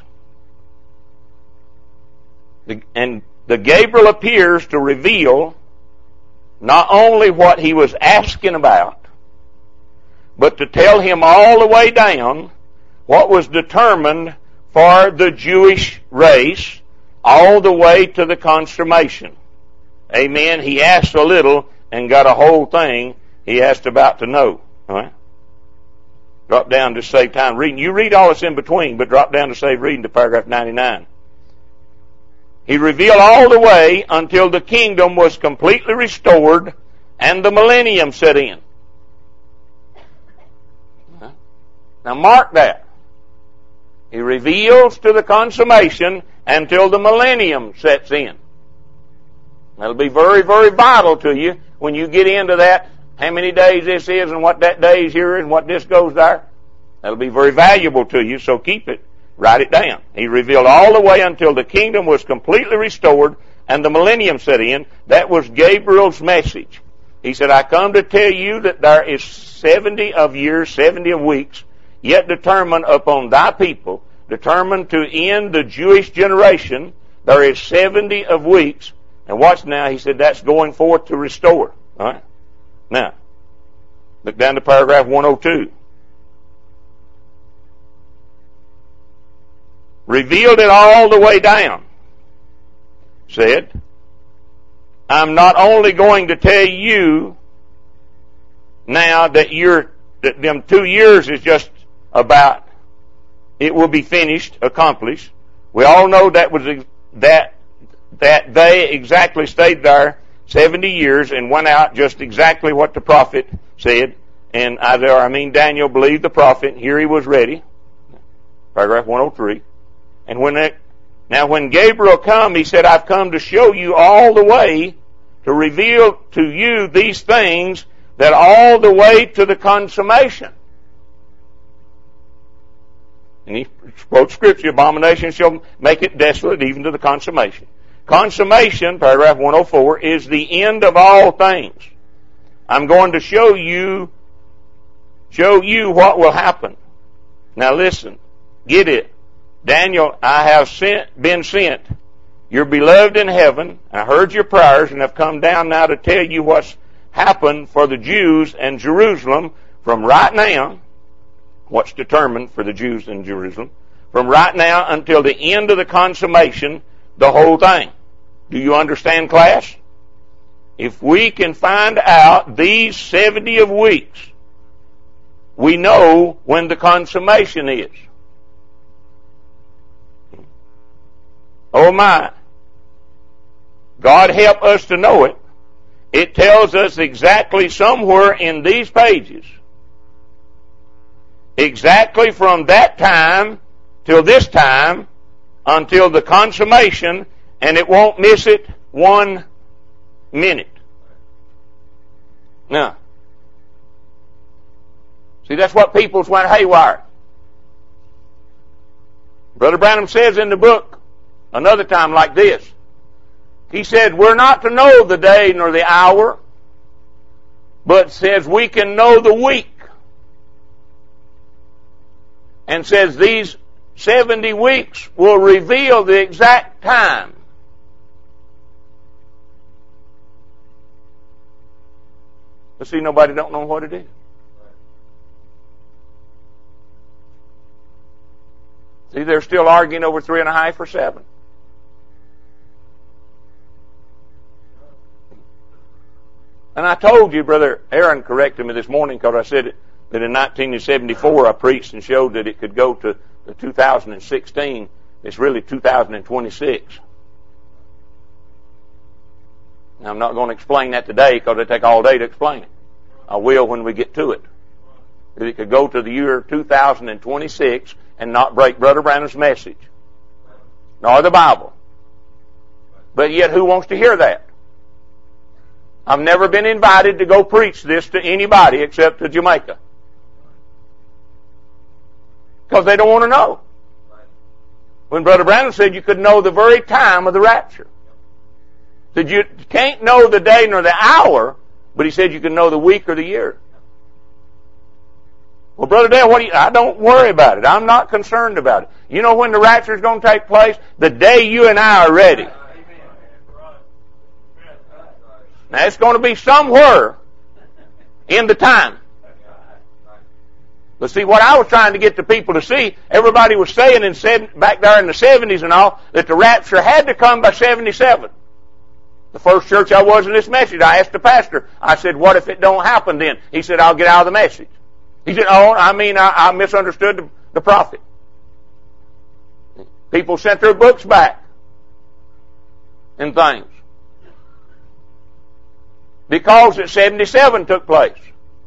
The, and the Gabriel appears to reveal not only what he was asking about, but to tell him all the way down what was determined for the Jewish race all the way to the consummation. Amen. He asked a little and got a whole thing he asked about to know. All right? Drop down to save time reading. You read all this in between, but drop down to save reading to paragraph ninety-nine. He revealed all the way until the kingdom was completely restored and the millennium set in. Now mark that. He reveals to the consummation until the millennium sets in. That'll be very, very vital to you when you get into that, how many days this is and what that day is here and what this goes there. That'll be very valuable to you, so keep it. Write it down. He revealed all the way until the kingdom was completely restored and the millennium set in. That was Gabriel's message. He said, I come to tell you that there is seventy of years, seventy of weeks, yet determined upon thy people, determined to end the Jewish generation. There is seventy of weeks. And watch now, he said, that's going forth to restore. All right? Now, look down to paragraph one oh two. Revealed it all the way down. Said, I'm not only going to tell you now that you're, that them two years is just about, it will be finished, accomplished. We all know that was, that, that they exactly stayed there seventy years and went out just exactly what the prophet said. And Isaiah, I mean Daniel believed the prophet. Here he was ready. Paragraph one oh three. And when it, now when Gabriel come, he said, I've come to show you all the way, to reveal to you these things that all the way to the consummation. And he quotes scripture, abomination shall make it desolate even to the consummation. Consummation, paragraph one oh four, is the end of all things. I'm going to show you, show you what will happen. Now listen, get it. Daniel, I have sent, been sent, your beloved in heaven. I heard your prayers and have come down now to tell you what's happened for the Jews and Jerusalem from right now, what's determined for the Jews in Jerusalem, from right now until the end of the consummation, the whole thing. Do you understand, class? If we can find out these seventy of weeks, we know when the consummation is. Oh my. God help us to know it. It tells us exactly somewhere in these pages, exactly from that time till this time, until the consummation, and it won't miss it one minute. Now, see, that's what people's went haywire. Brother Branham says in the book, another time like this, he said, we're not to know the day nor the hour, but says we can know the week. And says these seventy weeks will reveal the exact time. But see, nobody don't know what it is. See, they're still arguing over three and a half or seven. And I told you, Brother Aaron corrected me this morning because I said it, that in nineteen seventy-four I preached and showed that it could go to the two thousand sixteen. It's really two thousand twenty-six. Now, I'm not going to explain that today because it'll take all day to explain it. I will when we get to it. that it could go to the year two thousand twenty-six and not break Brother Branham's message, nor the Bible. But yet who wants to hear that? I've never been invited to go preach this to anybody except to Jamaica. Because they don't want to know. When Brother Branham said you could know the very time of the rapture. Said you can't know the day nor the hour, but he said you can know the week or the year. Well, Brother Dale, what do you, I don't worry about it. I'm not concerned about it. You know when the rapture is going to take place? The day you and I are ready. Now it's going to be somewhere in the time. But see, what I was trying to get the people to see, everybody was saying in seven, back there in the seventies and all, that the rapture had to come by seventy-seven. The first church I was in this message, I asked the pastor, I said, what if it don't happen then? He said, I'll get out of the message. He said, oh, I mean, I, I misunderstood the, the prophet. People sent their books back and things. Because at seventy-seven took place.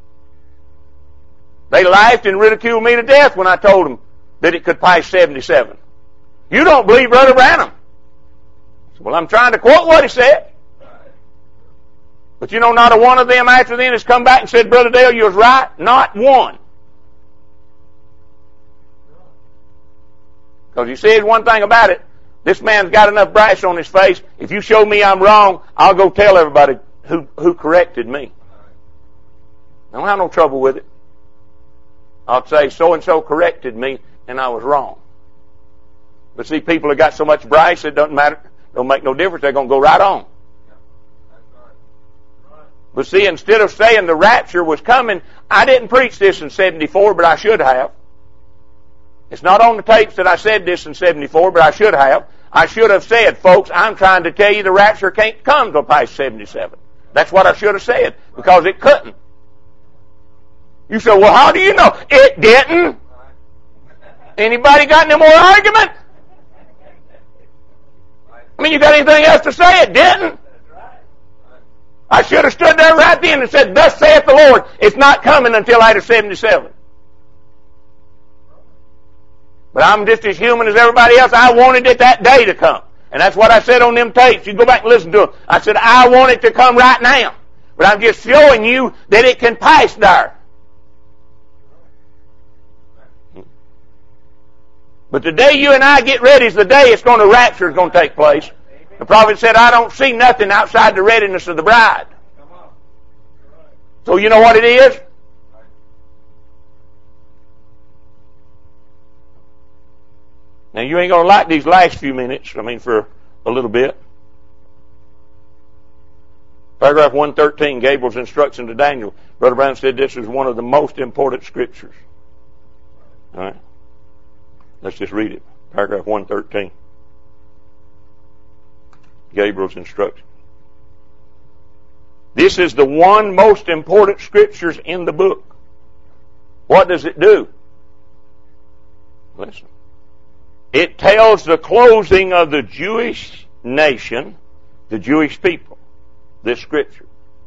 They laughed and ridiculed me to death when I told them that it could pass seventy-seven. You don't believe Brother Branham. Well, I'm trying to quote what he said. But you know, not a one of them after then has come back and said, Brother Dale, you was right. Not one. Because you see, one thing about it, this man's got enough brass on his face. If you show me I'm wrong, I'll go tell everybody who, who corrected me. I don't have no trouble with it. I'll say, so-and-so corrected me, and I was wrong. But see, people have got so much brass, it doesn't matter. Don't make no difference. They're going to go right on. But see, instead of saying the rapture was coming, I didn't preach this in seventy-four, but I should have. It's not on the tapes that I said this in seventy-four, but I should have. I should have said, folks, I'm trying to tell you the rapture can't come till past seventy-seven. That's what I should have said, because it couldn't. You say, well, how do you know? It didn't. Anybody got any more argument? I mean, you got anything else to say? It didn't. I should have stood there right then and said, thus saith the Lord, it's not coming until after seventy-seven. But I'm just as human as everybody else. I wanted it that day to come. And that's what I said on them tapes. You go back and listen to them. I said, I want it to come right now. But I'm just showing you that it can pass there. But the day you and I get ready is the day it's going to rapture is going to take place. The prophet said, I don't see nothing outside the readiness of the bride. So you know what it is? Now you ain't going to like these last few minutes, I mean for a little bit. Paragraph one thirteen, Gabriel's instruction to Daniel. Brother Brown said this is one of the most important scriptures. All right. Let's just read it. Paragraph one thirteen. Gabriel's instruction. This is the one most important scriptures in the book. What does it do? Listen. It tells the closing of the Jewish nation, the Jewish people, this scripture.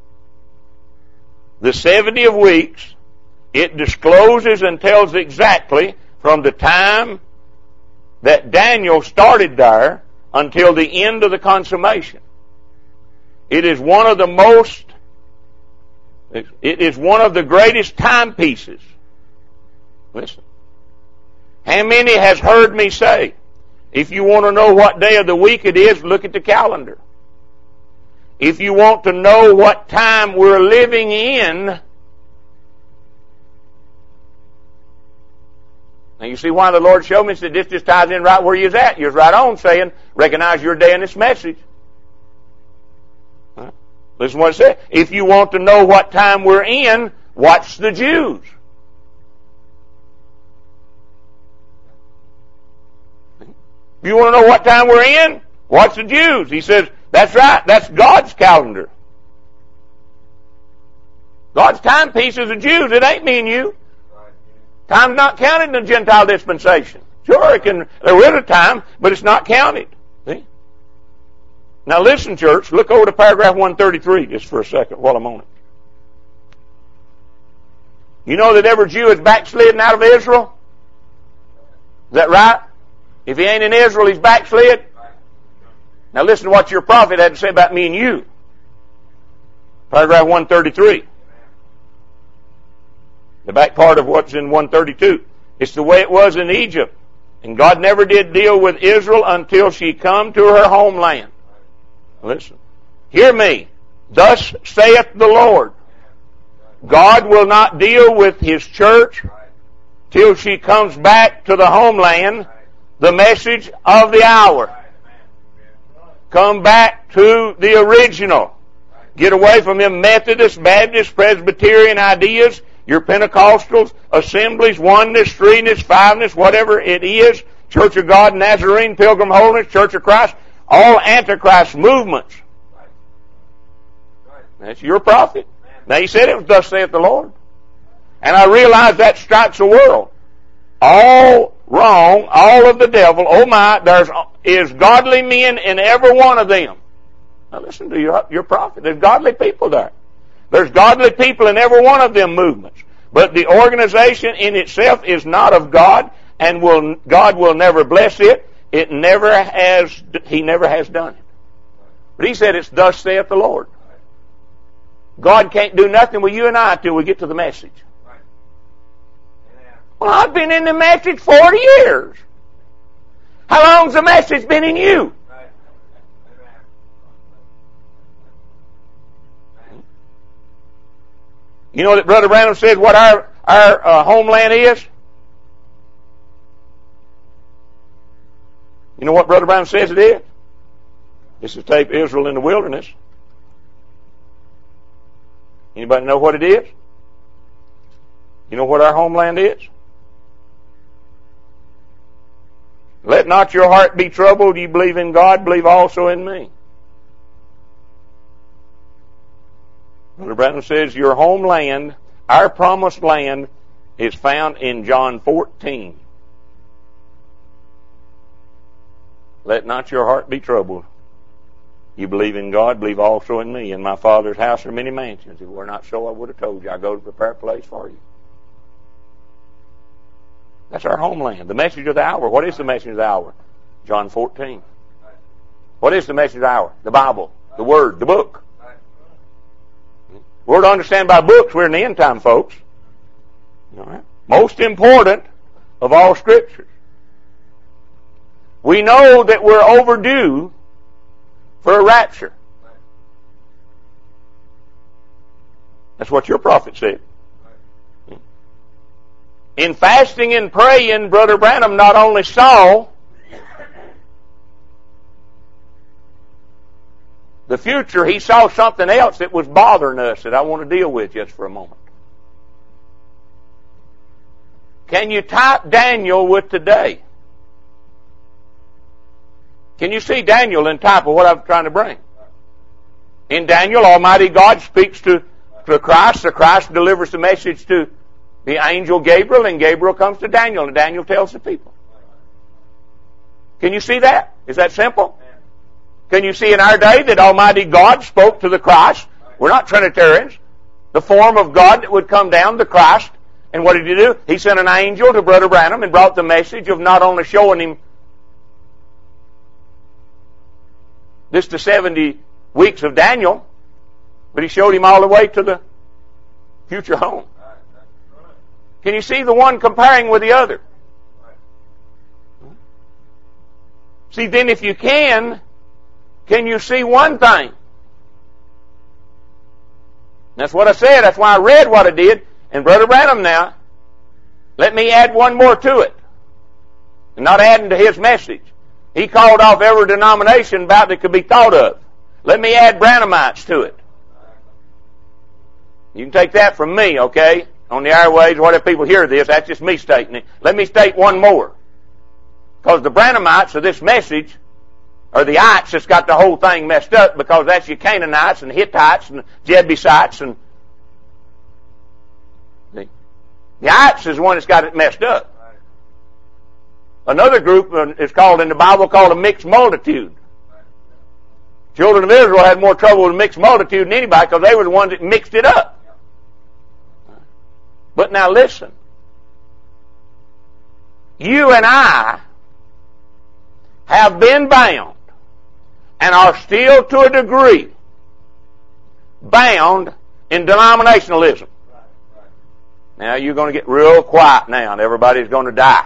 The seventy of weeks, it discloses and tells exactly from the time that Daniel started there until the end of the consummation. It is one of the most, it is one of the greatest timepieces. Listen. How many has heard me say, if you want to know what day of the week it is, look at the calendar. If you want to know what time we're living in, now you see why the Lord showed me, said this just ties in right where you're at. You're right on saying, recognize your day in this message. Right. Listen to what it says. If you want to know what time we're in, watch the Jews. If you want to know what time we're in, watch the Jews. He says, that's right, that's God's calendar. God's timepiece is the Jews. It ain't me and you. Time's not counted in the Gentile dispensation. Sure, it can, there is a time, but it's not counted. See? Now listen, church, look over to paragraph one thirty-three just for a second while I'm on it. You know that every Jew is backslidden out of Israel? Is that right? If he ain't in Israel, he's backslid. Now listen to what your prophet had to say about me and you. Paragraph one thirty-three. The back part of what's in one thirty-two. It's the way it was in Egypt. And God never did deal with Israel until she come to her homeland. Listen. Hear me. Thus saith the Lord. God will not deal with His church till she comes back to the homeland, the message of the hour. Come back to the original. Get away from them Methodist, Baptist, Presbyterian ideas, your Pentecostals, assemblies, oneness, threeness, fiveness, whatever it is, Church of God, Nazarene, Pilgrim Holiness, Church of Christ, all Antichrist movements. That's your prophet. Now he said it was thus saith the Lord. And I realize that strikes the world. All wrong, all of the devil. Oh my, there is godly men in every one of them. Now listen to your, your prophet. There's godly people there. There's godly people in every one of them movements. But the organization in itself is not of God, and will God will never bless it. It never has, He never has done it. But He said it's thus saith the Lord. God can't do nothing with you and I until we get to the message. Well, I've been in the message forty years. How long's the message been in you? You know that Brother Branham said what our, our uh, homeland is? You know what Brother Branham says it is? This is tape Israel in the wilderness. Anybody know what it is? You know what our homeland is? Let not your heart be troubled. You believe in God, believe also in me. Brother Branham says your homeland, our promised land, is found in John fourteen. Let not your heart be troubled. You believe in God, believe also in me. In my Father's house are many mansions. If it were not so, I would have told you. I go to prepare a place for you. That's our homeland. The message of the hour. What is the message of the hour? John fourteen. What is the message of the hour? The Bible. The Word. The book. We're to understand by books. We're in the end time, folks. All right. Most important of all Scriptures. We know that we're overdue for a rapture. That's what your prophet said. In fasting and praying, Brother Branham not only saw the future, he saw something else that was bothering us that I want to deal with just for a moment. Can you type Daniel with today? Can you see Daniel in type of what I'm trying to bring? In Daniel, Almighty God speaks to, to Christ. The Christ delivers the message to the angel Gabriel, and Gabriel comes to Daniel, and Daniel tells the people. Can you see that? Is that simple? Can you see in our day that Almighty God spoke to the Christ? We're not Trinitarians. The form of God that would come down, the Christ. And what did He do? He sent an angel to Brother Branham and brought the message of not only showing him this the seventy weeks of Daniel, but He showed him all the way to the future home. Can you see the one comparing with the other? See, then if you can, can you see one thing? That's what I said. That's why I read what I did. And Brother Branham now, let me add one more to it. And not adding to his message. He called off every denomination about that could be thought of. Let me add Branhamites to it. You can take that from me, okay? On the airways, whatever people hear this, that's just me stating it. Let me state one more. Because the Branhamites of this message are the ites that's got the whole thing messed up, because that's your Canaanites and Hittites and Jebusites, and the, the ites is the one that's got it messed up. Another group is called in the Bible called a mixed multitude. Children of Israel had more trouble with a mixed multitude than anybody because they were the ones that mixed it up. But now listen. You and I have been bound and are still to a degree bound in denominationalism. Now you're going to get real quiet now and everybody's going to die.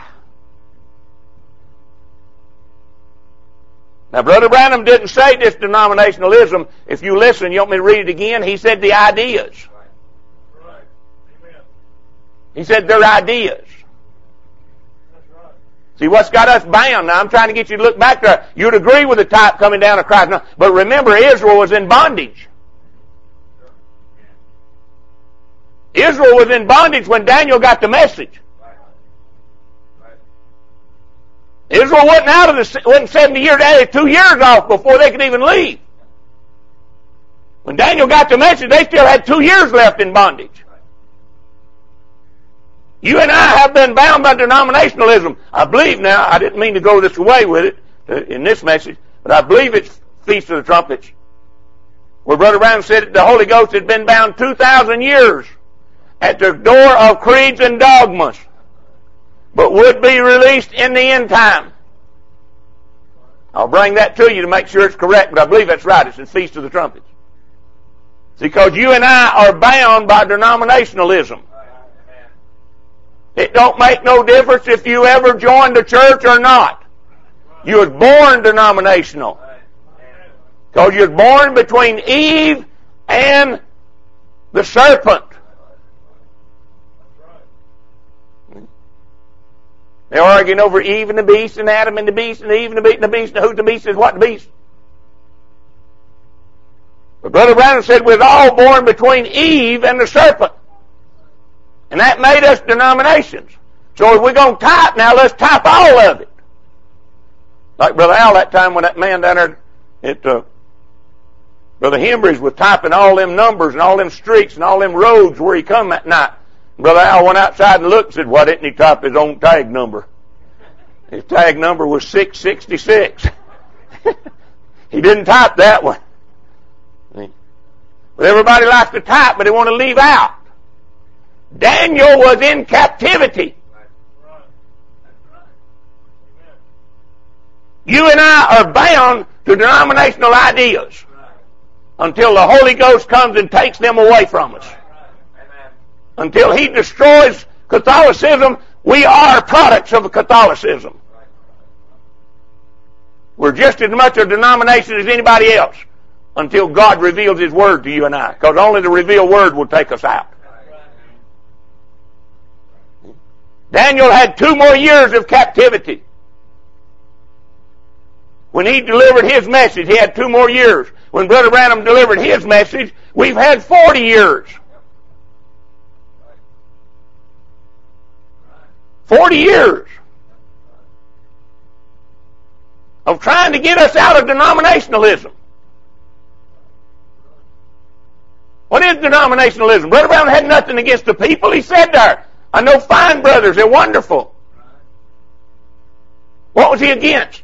Now Brother Branham didn't say this denominationalism. If you listen, you want me to read it again? He said the ideas. He said they're ideas. See, what's got us bound? Now, I'm trying to get you to look back there. You'd agree with the type coming down of Christ. Now, but remember, Israel was in bondage. Israel was in bondage when Daniel got the message. Israel wasn't out of the wasn't seventy years. They had two years off before they could even leave. When Daniel got the message, they still had two years left in bondage. You and I have been bound by denominationalism. I believe now, I didn't mean to go this way with it uh, in this message, but I believe it's Feast of the Trumpets, where Brother Branham said that the Holy Ghost had been bound two thousand years at the door of creeds and dogmas, but would be released in the end time. I'll bring that to you to make sure it's correct, but I believe that's right. It's in Feast of the Trumpets. See, because you and I are bound by denominationalism. It don't make no difference if you ever joined the church or not. You was born denominational. Because you was born between Eve and the serpent. They're arguing over Eve and the beast and Adam and the beast and Eve and the beast and the beast and who's the beast is what the beast. But Brother Branham said we're all born between Eve and the serpent. And that made us denominations. So if we're going to type now, let's type all of it. Like Brother Al that time when that man down there at uh, Brother Hembry's was typing all them numbers and all them streets and all them roads where he come that night. Brother Al went outside and looked and said, why didn't he type his own tag number? His tag number was six sixty-six. He didn't type that one. But everybody likes to type, but they want to leave out. Daniel was in captivity. You and I are bound to denominational ideas until the Holy Ghost comes and takes them away from us. Until He destroys Catholicism, we are products of Catholicism. We're just as much a denomination as anybody else until God reveals His Word to you and I. Because only the revealed Word will take us out. Daniel had two more years of captivity. When he delivered his message, he had two more years. When Brother Branham delivered his message, we've had forty years. Forty years of trying to get us out of denominationalism. What is denominationalism? Brother Branham had nothing against the people. He said there, I know fine brothers, they're wonderful. What was he against?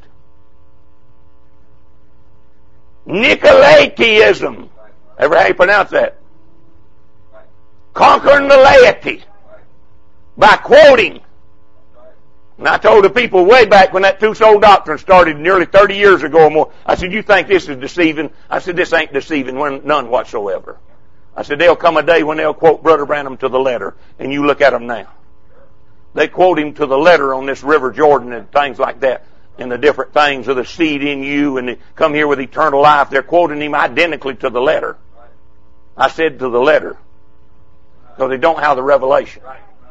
Nicolaitanism. Ever how you pronounce that? Conquering the laity by quoting. And I told the people way back when that two-soul doctrine started nearly thirty years ago or more, I said, you think this is deceiving? I said, this ain't deceiving, none whatsoever. I said, there'll come a day when they'll quote Brother Branham to the letter, and you look at them now. They quote him to the letter on this River Jordan and things like that, and the different things of the seed in you, and they come here with eternal life. They're quoting him identically to the letter. I said to the letter, because they don't have the revelation.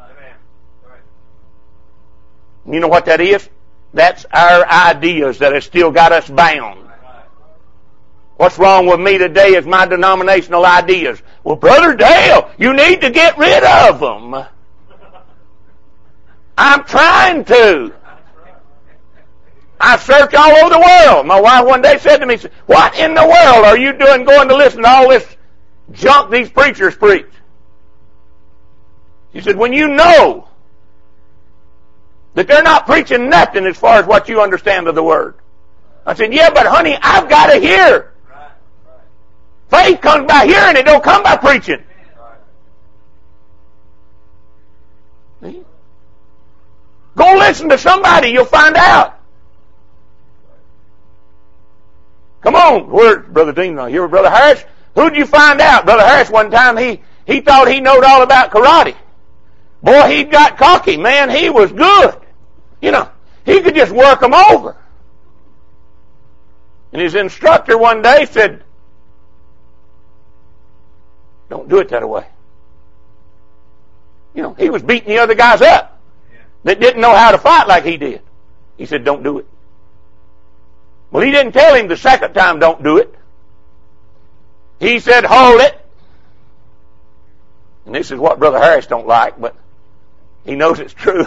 You know what that is? That's our ideas that have still got us bound. What's wrong with me today is my denominational ideas. Well, Brother Dale, you need to get rid of them. I'm trying to. I search all over the world. My wife one day said to me, what in the world are you doing going to listen to all this junk these preachers preach? She said, when you know that they're not preaching nothing as far as what you understand of the Word. I said, yeah, but honey, I've got to hear. Faith comes by hearing, it don't come by preaching. Go listen to somebody, you'll find out. Come on, where's Brother Dean? Here with Brother Harris. Who'd you find out? Brother Harris, one time, he, he thought he knowed all about karate. Boy, he got cocky. Man, he was good. You know, he could just work them over. And his instructor one day said, don't do it that way. You know, he was beating the other guys up that didn't know how to fight like he did. He said, don't do it. Well, he didn't tell him the second time, don't do it. He said, hold it. And this is what Brother Harris don't like, but he knows it's true.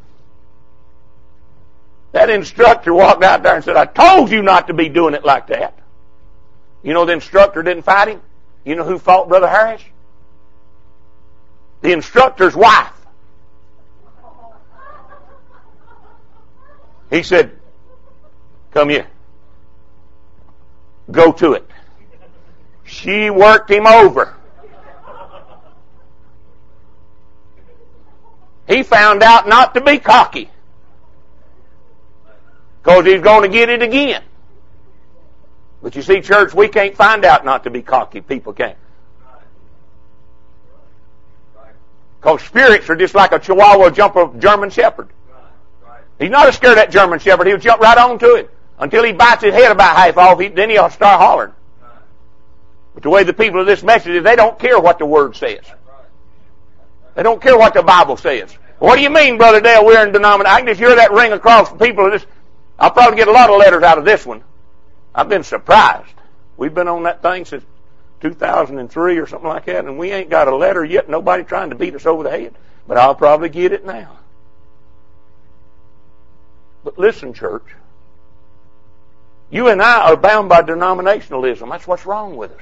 That instructor walked out there and said, I told you not to be doing it like that. You know the instructor didn't fight him? You know who fought Brother Harris? The instructor's wife. He said, come here. Go to it. She worked him over. He found out not to be cocky. Because he's going to get it again. But you see, church, we can't find out not to be cocky. People can't. Because spirits are just like a Chihuahua jump a German Shepherd. He's not as scared of that German Shepherd. He'll jump right on to it. Until he bites his head about half off, he, then he'll start hollering. But the way the people of this message is, they don't care what the Word says. They don't care what the Bible says. What do you mean, Brother Dale, we're in denomination? I can just hear that ring across the people of this. I'll probably get a lot of letters out of this one. I've been surprised. We've been on that thing since two thousand three or something like that, and we ain't got a letter yet. Nobody trying to beat us over the head. But I'll probably get it now. But listen, church. You and I are bound by denominationalism. That's what's wrong with us.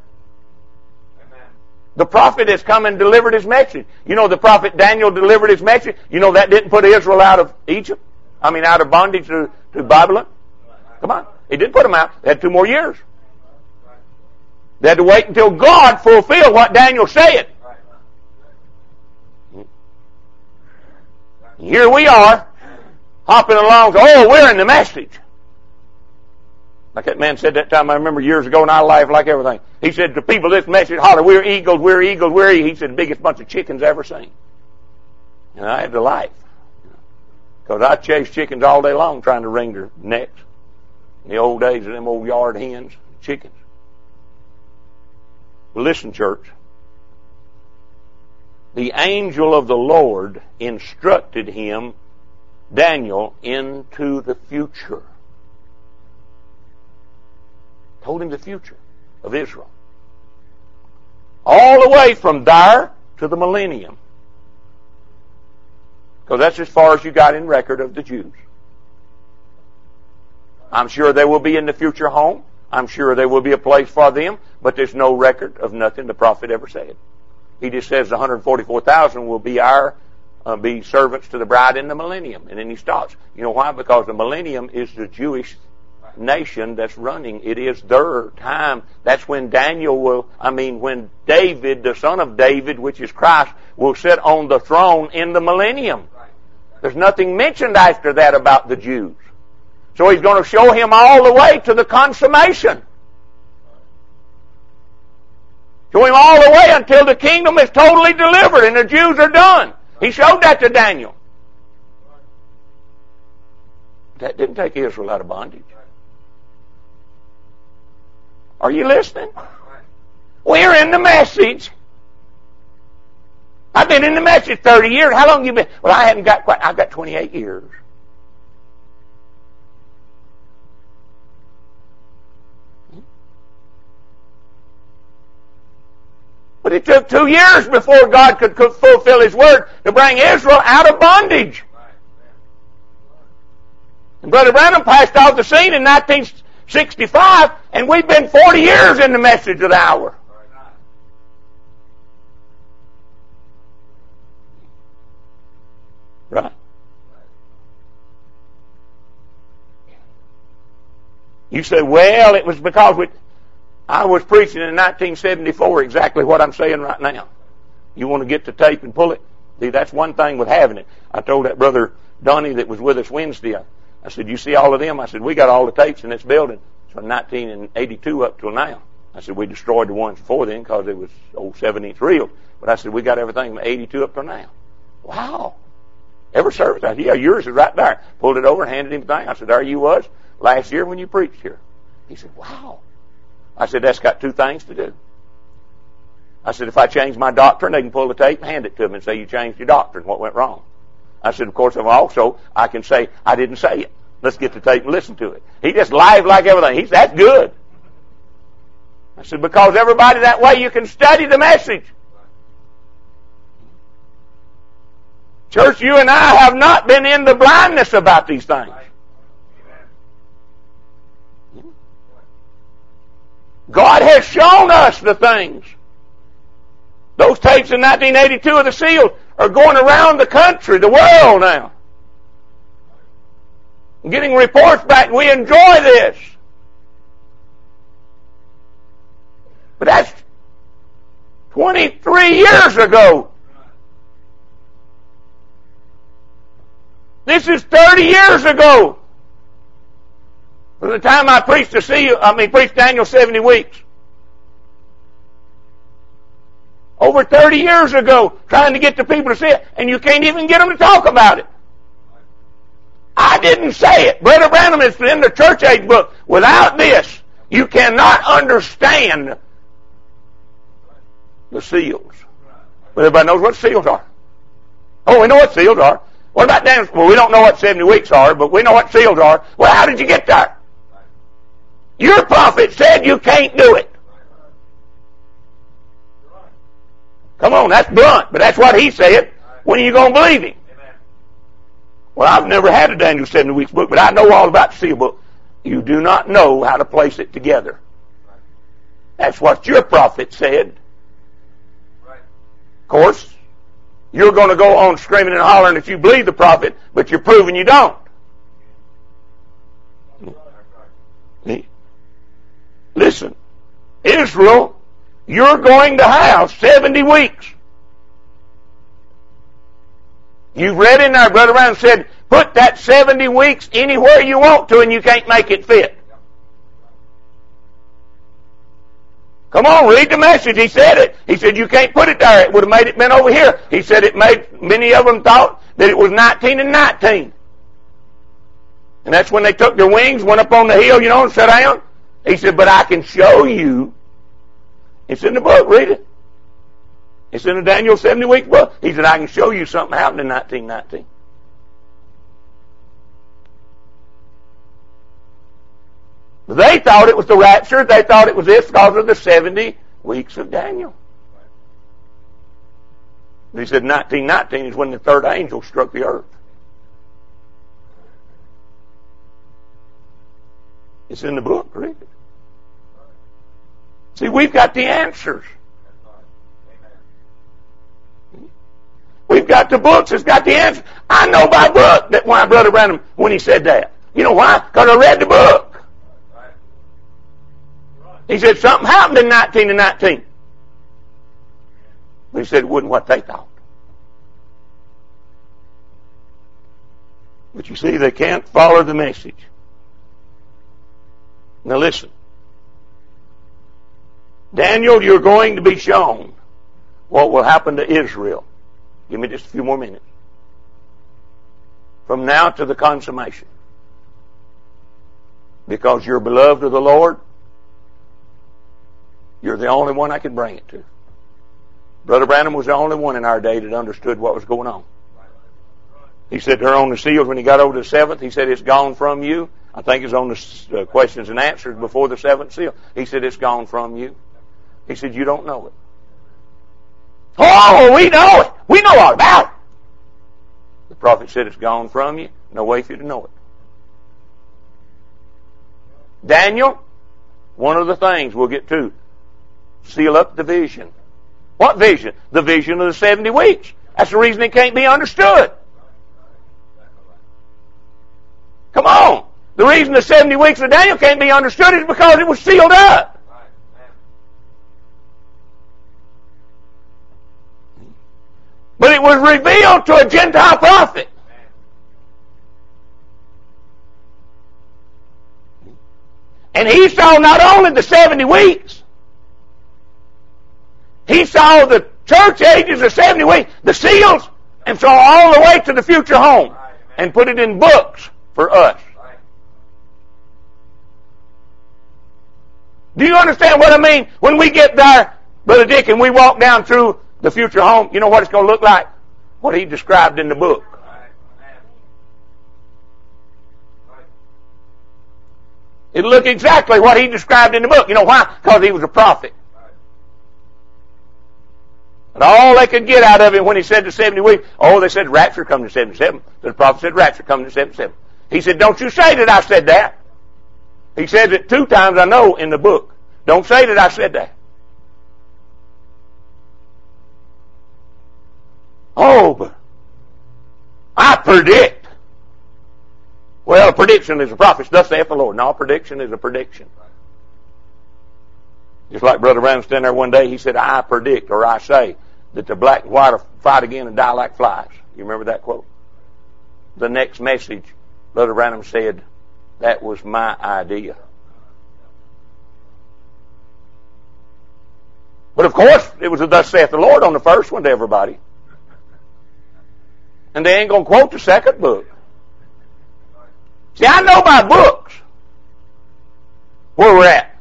The prophet has come and delivered his message. You know, the prophet Daniel delivered his message. You know that didn't put Israel out of Egypt? I mean, out of bondage to, to Babylon? Come on. It did put them out. They had two more years. They had to wait until God fulfilled what Daniel said. Here we are, hopping along. Oh, we're in the message. Like that man said that time, I remember years ago, and I laughed like everything. He said, to people this message, holler, we're eagles, we're eagles, we're eagles. He said, the biggest bunch of chickens ever seen. And I had to laugh. Because I chased chickens all day long trying to wring their necks. In the old days of them old yard hens, chickens. But listen, church. The angel of the Lord instructed him, Daniel, into the future. Told him the future of Israel. All the way from there to the millennium. Because that's as far as you got in record of the Jews. I'm sure they will be in the future home. I'm sure there will be a place for them. But there's no record of nothing the prophet ever said. He just says the one hundred forty-four thousand will be our, uh, be servants to the bride in the millennium. And then he stops. You know why? Because the millennium is the Jewish nation that's running. It is their time. That's when Daniel will, I mean, when David, the son of David, which is Christ, will sit on the throne in the millennium. There's nothing mentioned after that about the Jews. So he's going to show him all the way to the consummation. Show him all the way until the kingdom is totally delivered and the Jews are done. He showed that to Daniel. That didn't take Israel out of bondage. Are you listening? We're in the message. I've been in the message thirty years. How long have you been? Well, I haven't got quite, I've got twenty-eight years. But it took two years before God could fulfill His word to bring Israel out of bondage. And Brother Branham passed off the scene in nineteen sixty-five, and we've been forty years in the message of the hour. Right? You say, well, it was because we, I was preaching in nineteen seventy-four exactly what I'm saying right now. You want to get the tape and pull it? See, that's one thing with having it. I told that brother Donnie that was with us Wednesday, I, I said, you see all of them? I said, we got all the tapes in this building from nineteen eighty-two up till now. I said, we destroyed the ones before then because it was old seven inch reels. But I said, we got everything from eighty-two up till now. Wow. Every service. I said, yeah, yours is right there. Pulled it over and handed him the thing. I said, there you was last year when you preached here. He said, wow. I said, that's got two things to do. I said, if I change my doctrine, they can pull the tape and hand it to them and say, you changed your doctrine. What went wrong? I said, of course, also, I can say, I didn't say it. Let's get the tape and listen to it. He just lied like everything. He said, that's good. I said, because everybody that way you can study the message. Church, you and I have not been in the blindness about these things. God has shown us the things. Those tapes in nineteen eighty-two of the seals are going around the country, the world now. Getting reports back, we enjoy this. But that's twenty-three years ago. This is thirty years ago. From the time I preached to see you, I mean, preached Daniel seventy weeks. Over thirty years ago, trying to get the people to see it, and you can't even get them to talk about it. I didn't say it. Brother Branham is in the church age book. Without this, you cannot understand the seals. But everybody knows what seals are. Oh, we know what seals are. What about Daniel? Well, we don't know what seventy weeks are, but we know what seals are. Well, how did you get there? Your prophet said you can't do it. Come on, that's blunt, but that's what he said. When are you going to believe him? Well, I've never had a Daniel seventy weeks book, but I know all about the seal book. You do not know how to place it together. That's what your prophet said. Of course, you're going to go on screaming and hollering that you believe the prophet, but you're proving you don't. Listen, Israel, you're going to have seventy weeks. You've read in there, Brother Brown said, put that seventy weeks anywhere you want to and you can't make it fit. Come on, read the message. He said it. He said you can't put it there. It would have made it been over here. He said it made, many of them thought that it was nineteen and nineteen. And that's when they took their wings, went up on the hill, you know, and sat down. He said, but I can show you. It's in the book, read it. It's in the Daniel seventy week book. He said, I can show you something happened in nineteen nineteen. They thought it was the rapture. They thought it was this because of the seventy weeks of Daniel. He said nineteen nineteen is when the third angel struck the earth. It's in the book, read it. See, we've got the answers. We've got the books that's got the answers. I know by book that why Brother Branham, when he said that. You know why? Because I read the book. He said something happened in nineteen and nineteen. But he said it wasn't what they thought. But you see, they can't follow the message. Now listen. Daniel, you're going to be shown what will happen to Israel. Give me just a few more minutes. From now to the consummation. Because you're beloved of the Lord, you're the only one I can bring it to. Brother Branham was the only one in our day that understood what was going on. He said there on the seals when he got over to the seventh, he said it's gone from you. I think it's on the uh, questions and answers before the seventh seal. He said it's gone from you. He said you don't know it. Oh, we know it. We know all about it. The prophet said it's gone from you. No way for you to know it. Daniel, one of the things we'll get to, seal up the vision. What vision? The vision of the seventy weeks. That's the reason it can't be understood. Come on. The reason the seventy weeks of Daniel can't be understood is because it was sealed up. But it was revealed to a Gentile prophet. And he saw not only the seventy weeks, he saw the church ages of seventy weeks, the seals, and saw all the way to the future home, and put it in books for us. Do you understand what I mean? When we get there, Brother Dick, and we walk down through the future home, you know what it's going to look like? What he described in the book. It'll look exactly what he described in the book. You know why? Because he was a prophet. And all they could get out of him when he said the seventy weeks, oh, they said rapture coming to seventy-seven. The prophet said rapture coming to seventy-seven. He said, don't you say that I said that. He says it two times, I know, in the book. Don't say that I said that. Oh, but I predict. Well, a prediction is a prophet. Thus saith the Lord. No, a prediction is a prediction. Just like Brother Branham standing there one day, he said, I predict, or I say, that the black and white will fight again and die like flies. You remember that quote? The next message, Brother Branham said, that was my idea. But of course, it was a thus saith the Lord on the first one to everybody. And they ain't going to quote the second book. See, I know by books where we're at.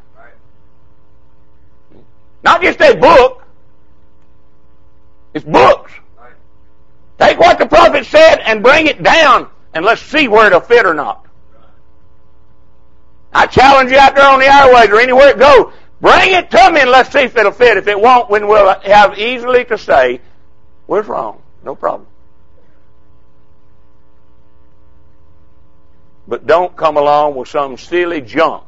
Not just a book. It's books. Take what the prophet said and bring it down, and let's see where it'll fit or not. I challenge you out there on the airways or anywhere it goes. Bring it to me and let's see if it'll fit. If it won't, then we'll have easily to say, where's wrong? No problem. But don't come along with some silly junk.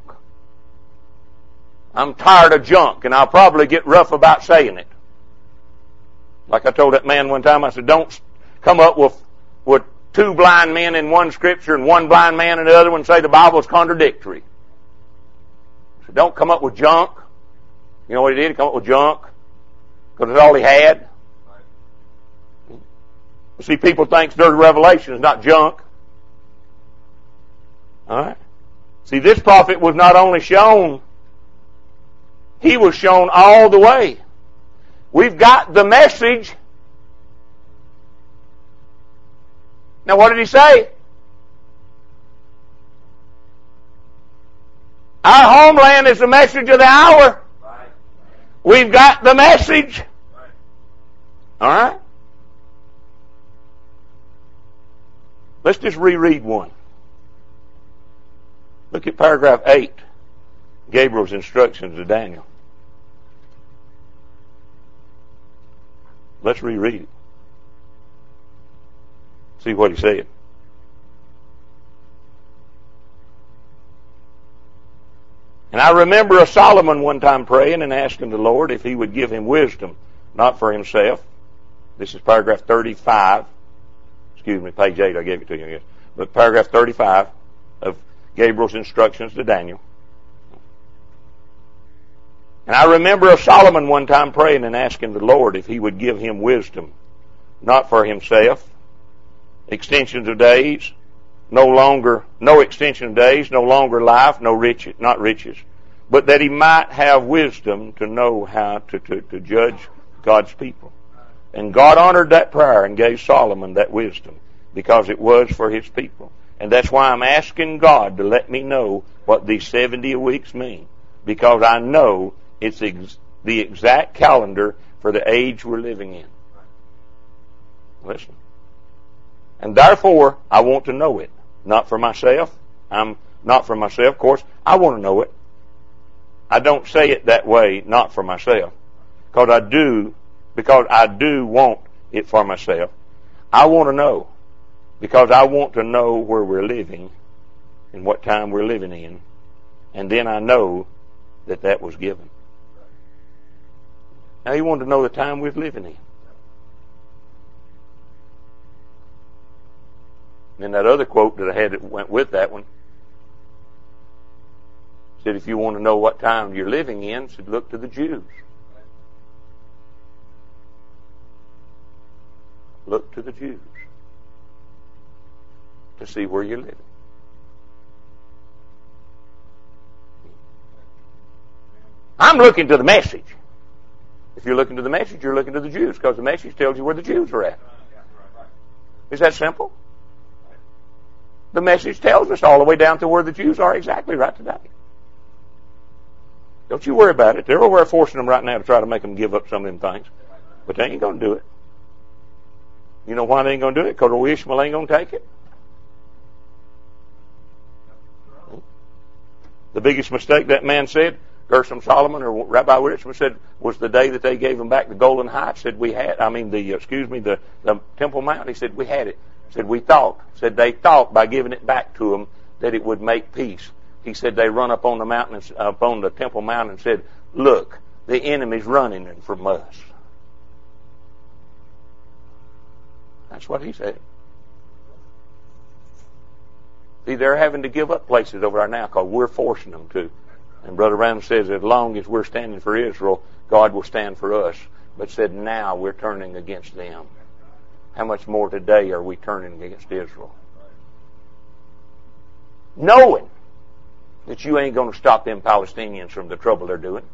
I'm tired of junk, and I'll probably get rough about saying it. Like I told that man one time, I said, don't come up with, with two blind men in one scripture and one blind man in the other one and say the Bible is contradictory. So don't come up with junk. You know what he did? He come up with junk because it's all he had. See, people think dirty revelation is not junk. All right. See, this prophet was not only shown, he was shown all the way. We've got the message. Now, what did he say? Our homeland is the message of the hour. Right. We've got the message. Right. All right? Let's just reread one. Look at paragraph eight. Gabriel's instructions to Daniel. Let's reread it. See what he said. And I remember a Solomon one time praying and asking the Lord if he would give him wisdom, not for himself. This is paragraph thirty-five. Excuse me, page eight, I gave it to you, I guess. But paragraph thirty-five of Gabriel's instructions to Daniel. And I remember a Solomon one time praying and asking the Lord if he would give him wisdom, not for himself. Extensions of days, no longer, no extension of days, no longer life, no riches, not riches, but that he might have wisdom to know how to, to, to judge God's people. And God honored that prayer and gave Solomon that wisdom because it was for his people. And that's why I'm asking God to let me know what these seventy weeks mean, because I know it's ex- the exact calendar for the age we're living in. Listen. And therefore, I want to know it. Not for myself. I'm not for myself, of course. I want to know it. I don't say it that way, not for myself. Because I do, because I do want it for myself. I want to know. Because I want to know where we're living and what time we're living in. And then I know that that was given. Now he wanted to know the time we're living in. And that other quote that I had that went with that one said, if you want to know what time you're living in, said, look to the Jews. Look to the Jews to see where you're living. I'm looking to the message. If you're looking to the message, you're looking to the Jews, because the message tells you where the Jews are at. Is that simple? The message tells us all the way down to where the Jews are exactly right today. Don't you worry about it. They're over there forcing them right now to try to make them give up some of them things. But they ain't going to do it. You know why they ain't going to do it? Because Ishmael ain't going to take it. The biggest mistake that man said, Gershom Solomon or Rabbi Richmond said, was the day that they gave him back the Golden Heights. Said we had, I mean the, excuse me, the, the Temple Mount. He said we had it. Said we thought. Said they thought by giving it back to them that it would make peace. He said they run up on the mountain, up on the Temple Mount, and said, "Look, the enemy's running from us." That's what he said. See, they're having to give up places over there now because we're forcing them to. And Brother Branham says, as long as we're standing for Israel, God will stand for us. But said, now we're turning against them. How much more today are we turning against Israel? Knowing that you ain't going to stop them Palestinians from the trouble they're doing.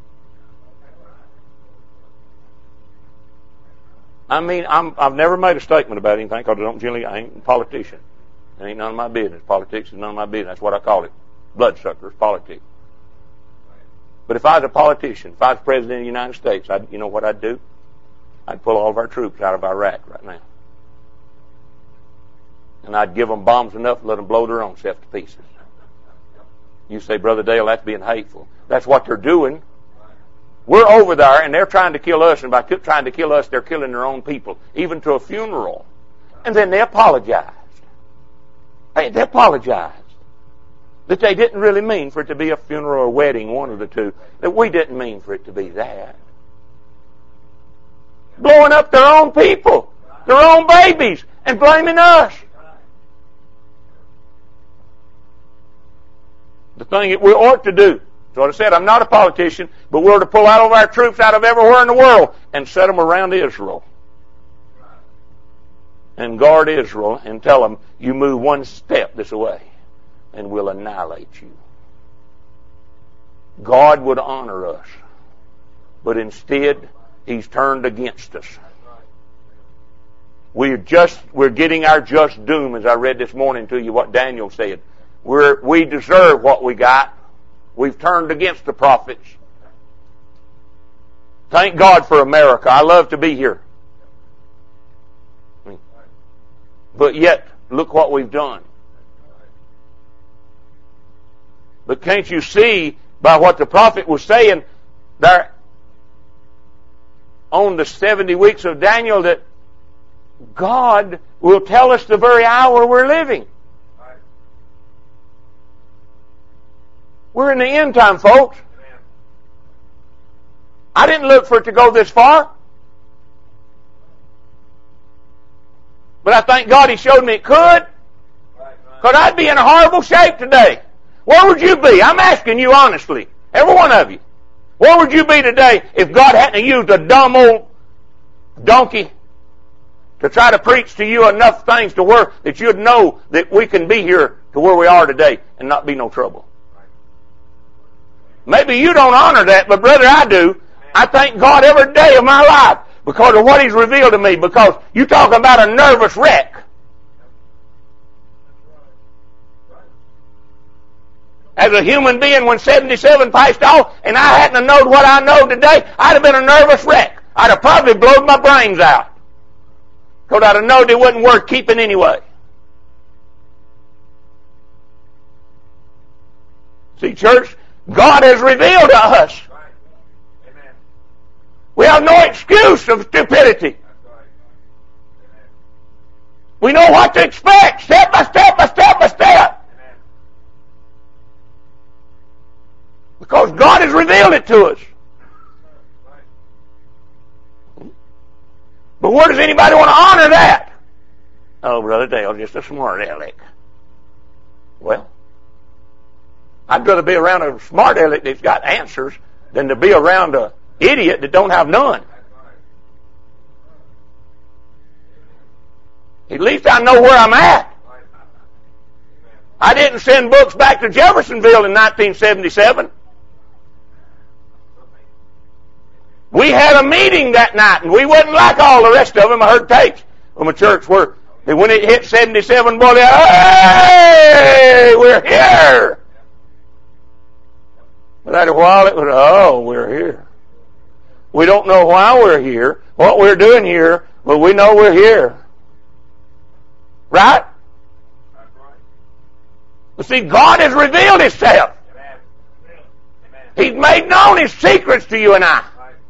I mean, I'm, I've never made a statement about anything because I don't generally, I ain't a politician. It ain't none of my business. Politics is none of my business. That's what I call it. Bloodsuckers, politics. But if I was a politician, if I was President of the United States, I'd, you know what I'd do? I'd pull all of our troops out of Iraq right now. And I'd give them bombs enough to let them blow their own self to pieces. You say, Brother Dale, that's being hateful. That's what they're doing. We're over there, and they're trying to kill us, and by trying to kill us, they're killing their own people, even to a funeral. And then they apologized. Hey, they apologized. That they didn't really mean for it to be a funeral or wedding, one of the two. That we didn't mean for it to be that. Blowing up their own people, their own babies, and blaming us. The thing that we ought to do, that's what I said, I'm not a politician, but we're to pull out of our troops out of everywhere in the world and set them around Israel. And guard Israel and tell them, you move one step this way and we'll annihilate you. God would honor us, but instead He's turned against us. We're just, we're getting our just doom, as I read this morning to you what Daniel said. We're, we deserve what we got. We've turned against the prophets. Thank God for America. I love to be here. But yet, look what we've done. But can't you see by what the prophet was saying there on the seventy weeks of Daniel that God will tell us the very hour we're living. We're in the end time, folks. I didn't look for it to go this far. But I thank God He showed me it could. Because I'd be in a horrible shape today. Where would you be? I'm asking you honestly. Every one of you. Where would you be today if God hadn't used a dumb old donkey to try to preach to you enough things to where that you'd know that we can be here to where we are today and not be no trouble? Maybe you don't honor that, but brother, I do. I thank God every day of my life because of what He's revealed to me, because you talk about a nervous wreck. As a human being, when seventy-seven passed off and I hadn't known what I know today, I'd have been a nervous wreck. I'd have probably blown my brains out. Because I'd have known it wasn't worth keeping anyway. See, church, God has revealed to us. We have no excuse of stupidity. We know what to expect, step by step by step by step. Because God has revealed it to us. But where does anybody want to honor that? Oh, Brother Dale, just a smart aleck. Well, I'd rather be around a smart aleck that's got answers than to be around a idiot that don't have none. At least I know where I'm at. I didn't send books back to Jeffersonville in nineteen seventy-seven. We had a meeting that night, and we wasn't like all the rest of them. I heard tapes from a church where when it hit seventy-seven, boy, they, hey, we're here. But after a while, it was, oh, we're here. We don't know why we're here, what we're doing here, but we know we're here. Right? But see, God has revealed Himself. He's made known His secrets to you and I.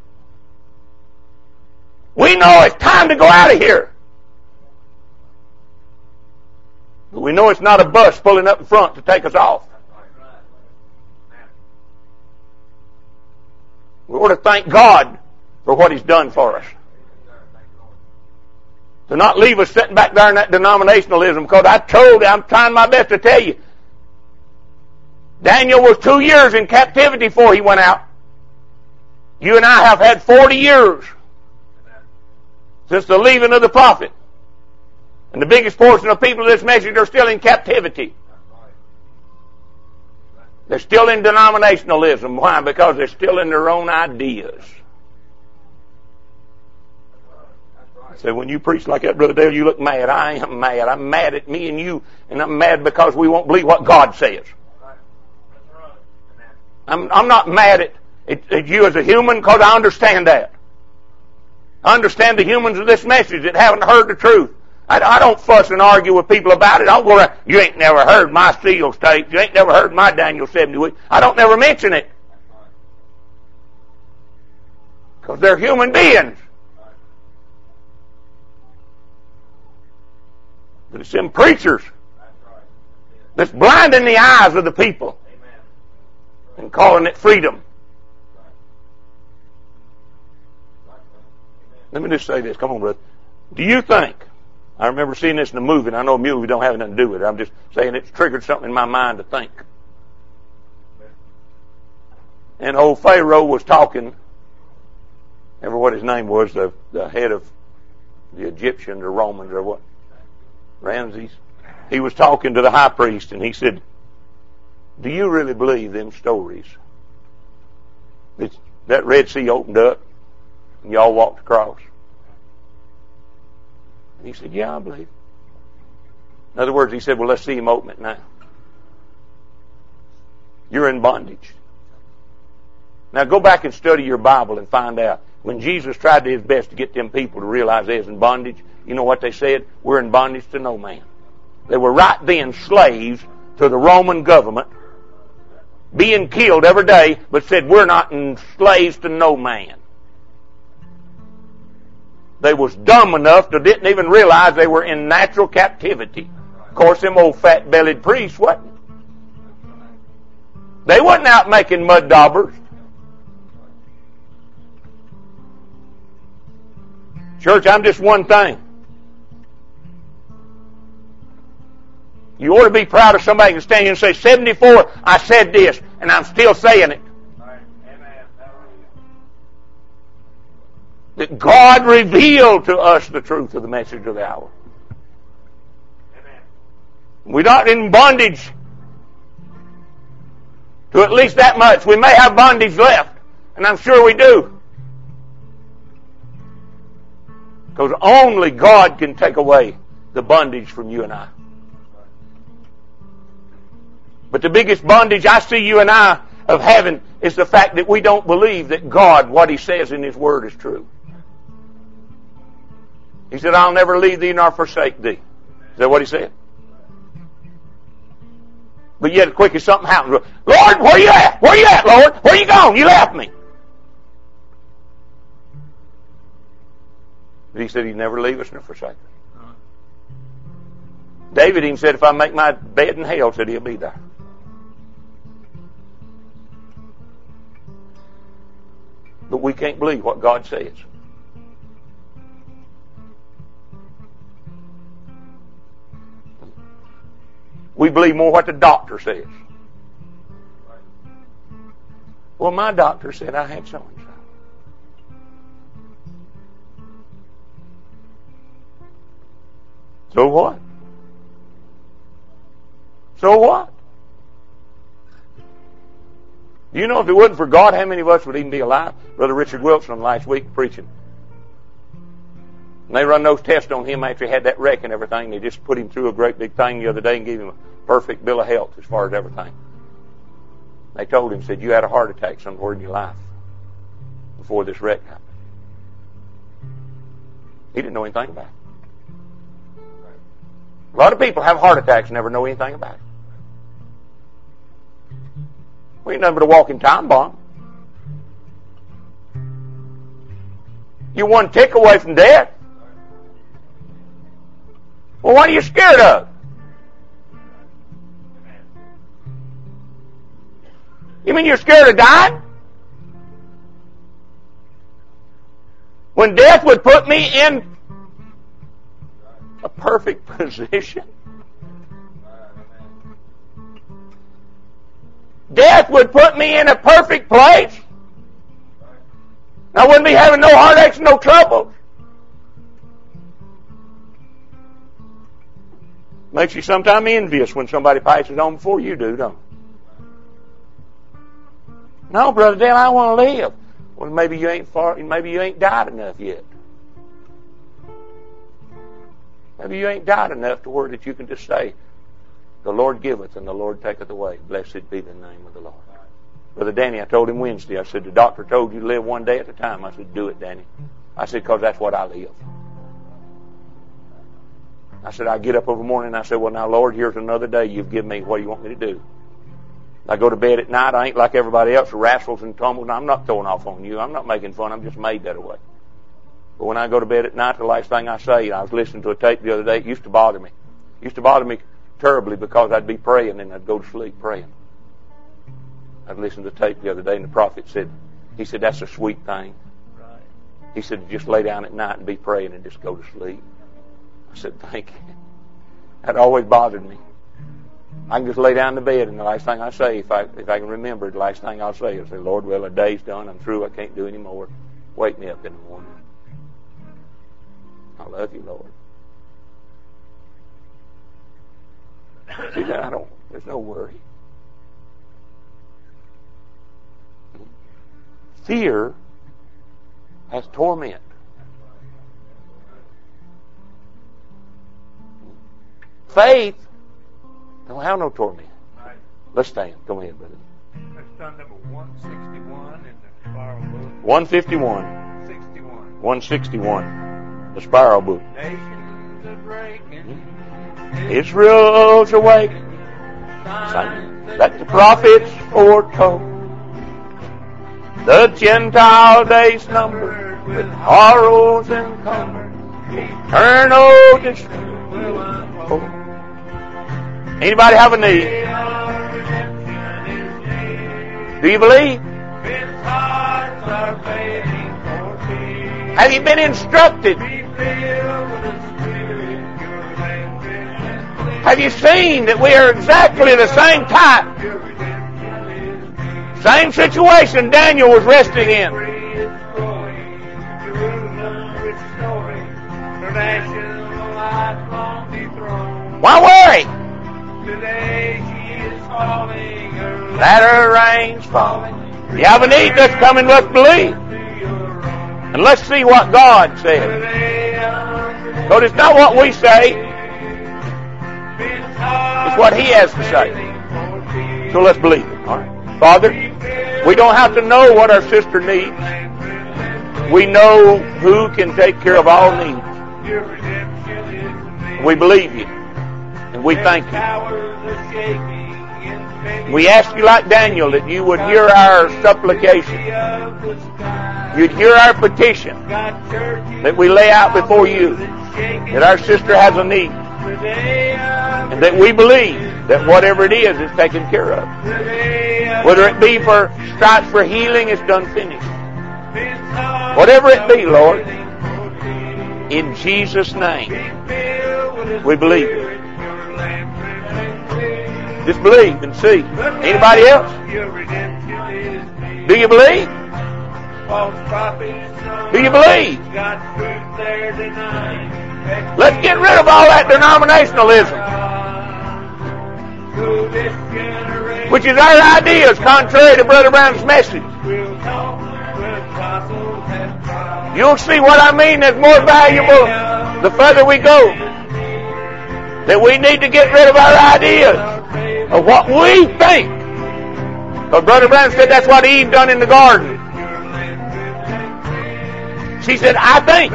We know it's time to go out of here. But we know it's not a bus pulling up in front to take us off. We ought to thank God for what He's done for us. To not leave us sitting back there in that denominationalism, because I told you, I'm trying my best to tell you, Daniel was two years in captivity before he went out. You and I have had forty years since the leaving of the prophet. And the biggest portion of people of this message are still in captivity. They're still in denominationalism. Why? Because they're still in their own ideas. I said, when you preach like that, Brother Dale, you look mad. I am mad. I'm mad at me and you, and I'm mad because we won't believe what God says. I'm, I'm not mad at, at, at you as a human, because I understand that. I understand the humans of this message that haven't heard the truth. I, I don't fuss and argue with people about it. I don't go around, you ain't never heard my seal tapes. You ain't never heard my Daniel seventy weeks. I don't never mention it. Because they're human beings. But it's them preachers that's blinding the eyes of the people and calling it freedom. Let me just say this. Come on, brother. Do you think, I remember seeing this in a movie, and I know a movie don't have nothing to do with it. I'm just saying it's triggered something in my mind to think. And old Pharaoh was talking, never what his name was, the, the head of the Egyptians or Romans or what? Ramses. He was talking to the high priest, and he said, do you really believe them stories? That, that Red Sea opened up and y'all walked across? And he said, yeah, I believe. In other words, he said, well, let's see him open it now. You're in bondage. Now go back and study your Bible and find out. When Jesus tried his best to get them people to realize they was in bondage, you know what they said? We're in bondage to no man. They were right then slaves to the Roman government, being killed every day, but said we're not in slaves to no man. They was dumb enough to didn't even realize they were in natural captivity. Of course, them old fat-bellied priests wasn't. They wasn't out making mud daubers. Church, I'm just one thing. You ought to be proud of somebody who can stand here and say, seventy-four, I said this, and I'm still saying it. That God revealed to us the truth of the message of the hour. We're not in bondage to at least that much. We may have bondage left, and I'm sure we do. Because only God can take away the bondage from you and I. But the biggest bondage I see you and I of having is the fact that we don't believe that God, what He says in His Word, is true. He said, I'll never leave thee nor forsake thee. Is that what He said? But yet, quick as something happens, Lord, where you at? Where you at, Lord? Where you gone? You left me. But He said He'd never leave us nor forsake us. David even said, if I make my bed in hell, said He'll be there. But we can't believe what God says. We believe more what the doctor says. Well, my doctor said I had so and so. So what? So what? Do you know if it wasn't for God, how many of us would even be alive? Brother Richard Wilson last week preaching. And they run those tests on him after he had that wreck and everything. They just put him through a great big thing the other day and gave him a perfect bill of health as far as everything. They told him, said, you had a heart attack somewhere in your life before this wreck happened. He didn't know anything about it. A lot of people have heart attacks and never know anything about it. We ain't nothing but a walking time bomb. You're one tick away from death. Well, what are you scared of? You mean you're scared of dying? When death would put me in a perfect position. Death would put me in a perfect place. I wouldn't be having no heartaches and no troubles. Makes you sometimes envious when somebody passes on before you do, don't it? No, Brother Dale, I want to live. Well, maybe you ain't far. Maybe you ain't died enough yet. Maybe you ain't died enough to where that you can just say, "The Lord giveth and the Lord taketh away. Blessed be the name of the Lord." Brother Danny, I told him Wednesday. I said, "The doctor told you to live one day at a time." I said, "Do it, Danny." I said, "Because that's what I live." I said, I get up every morning and I said, "Well, now, Lord, here's another day you've given me. What do you want me to do?" I go to bed at night. I ain't like everybody else who wrestles and tumbles. I'm not throwing off on you. I'm not making fun. I'm just made that way. But when I go to bed at night, the last thing I say, I was listening to a tape the other day. It used to bother me. It used to bother me terribly because I'd be praying and I'd go to sleep praying. I'd listened to a tape the other day and the prophet said, he said, "That's a sweet thing." Right. He said, "Just lay down at night and be praying and just go to sleep." I said, "Thank you." That always bothered me. I can just lay down in the bed and the last thing I say, if I if I can remember, the last thing I'll say is, say, "Lord, well, the day's done. I'm through. I can't do any more. Wake me up in the morning." I love you, Lord. See, I don't, there's no worry. Fear has torment. Faith don't have no torment. Let's stand. Go ahead, brother. That's done number one sixty-one in the spiral book. one fifty-one. sixty-one. one sixty-one. The spiral book. Nations are breaking. Israel's awakened. That the prophets foretold. The Gentile days numbered with horrors and comfort. Eternal destruction will unfold. Anybody have a need? Do you believe? Have you been instructed? Have you seen that we are exactly the same type? Same situation Daniel was resting in. Why worry? Latter rain's falling. You have a need, let's come and let's believe. And let's see what God says. But it's not what we say. It's what He has to say. So let's believe it. All right. Father, we don't have to know what our sister needs. We know who can take care of all needs. We believe you. And we thank you. We ask you like Daniel that you would hear our supplication. You'd hear our petition that we lay out before you. That our sister has a need. And that we believe that whatever it is is taken care of. Whether it be for stripes for healing, it's done finished. Whatever it be, Lord, in Jesus' name, we believe it. Just believe and see. Anybody else? Do you believe? Do you believe? Let's get rid of all that denominationalism. which is our ideas, contrary to Brother Brown's message. You'll see what I mean. That's more valuable the further we go. That we need to get rid of our ideas of what we think. But Brother Brown said that's what Eve done in the garden. She said, I think.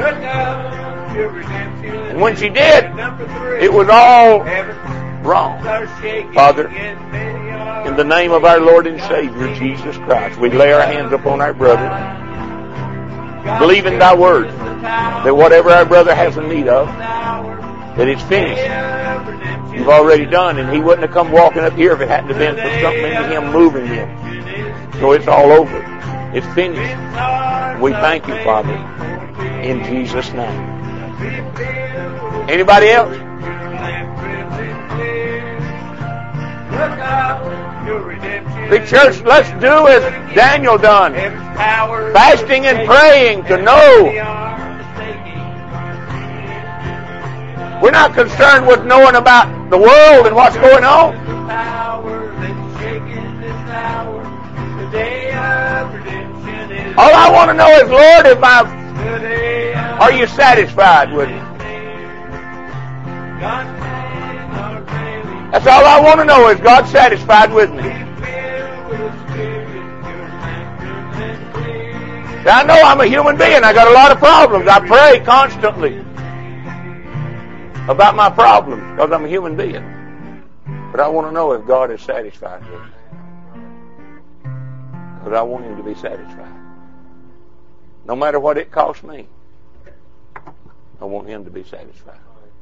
And when she did, it was all wrong. Father, in the name of our Lord and Savior, Jesus Christ, we lay our hands upon our brother, believe in thy word, that whatever our brother has a need of, that it's finished. You've already done, and he wouldn't have come walking up here if it hadn't been for something in him moving him. So it's all over. It's finished. We thank you, Father, in Jesus' name. Anybody else? The church, let's do as Daniel done. Fasting and praying to know. We're not concerned with knowing about the world and what's going on. All I want to know is, Lord, if I, are you satisfied with me? That's all I want to know is, God satisfied with me? Now, I know I'm a human being. I got a lot of problems. I pray constantly about my problems because I'm a human being. But I want to know if God is satisfied with me. Because I want Him to be satisfied. No matter what it costs me, I want Him to be satisfied.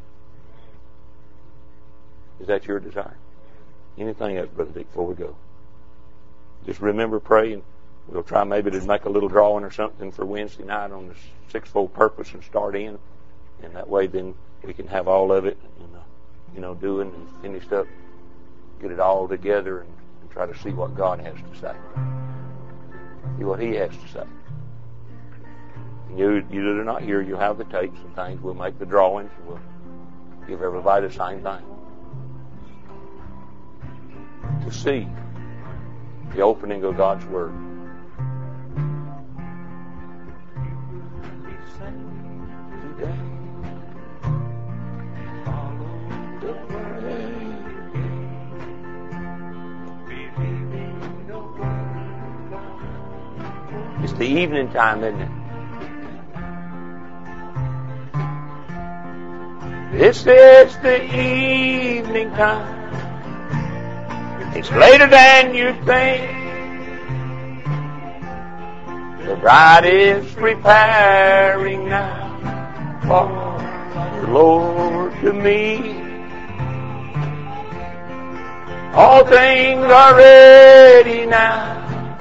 Is that your desire? Anything else, Brother Dick, before we go? Just remember praying. We'll try maybe to make a little drawing or something for Wednesday night on the sixfold purpose and start in. And that way then we can have all of it, and, uh, you know, doing and finished up, get it all together and, and try to see what God has to say. See what He has to say. And you, you that are not here, you'll have the tapes and things. We'll make the drawings and we'll give everybody the same thing. To see the opening of God's Word. It's the evening time, isn't it? This is the evening time. It's later than you think. The bride is preparing now for the Lord to meet. All things are ready now.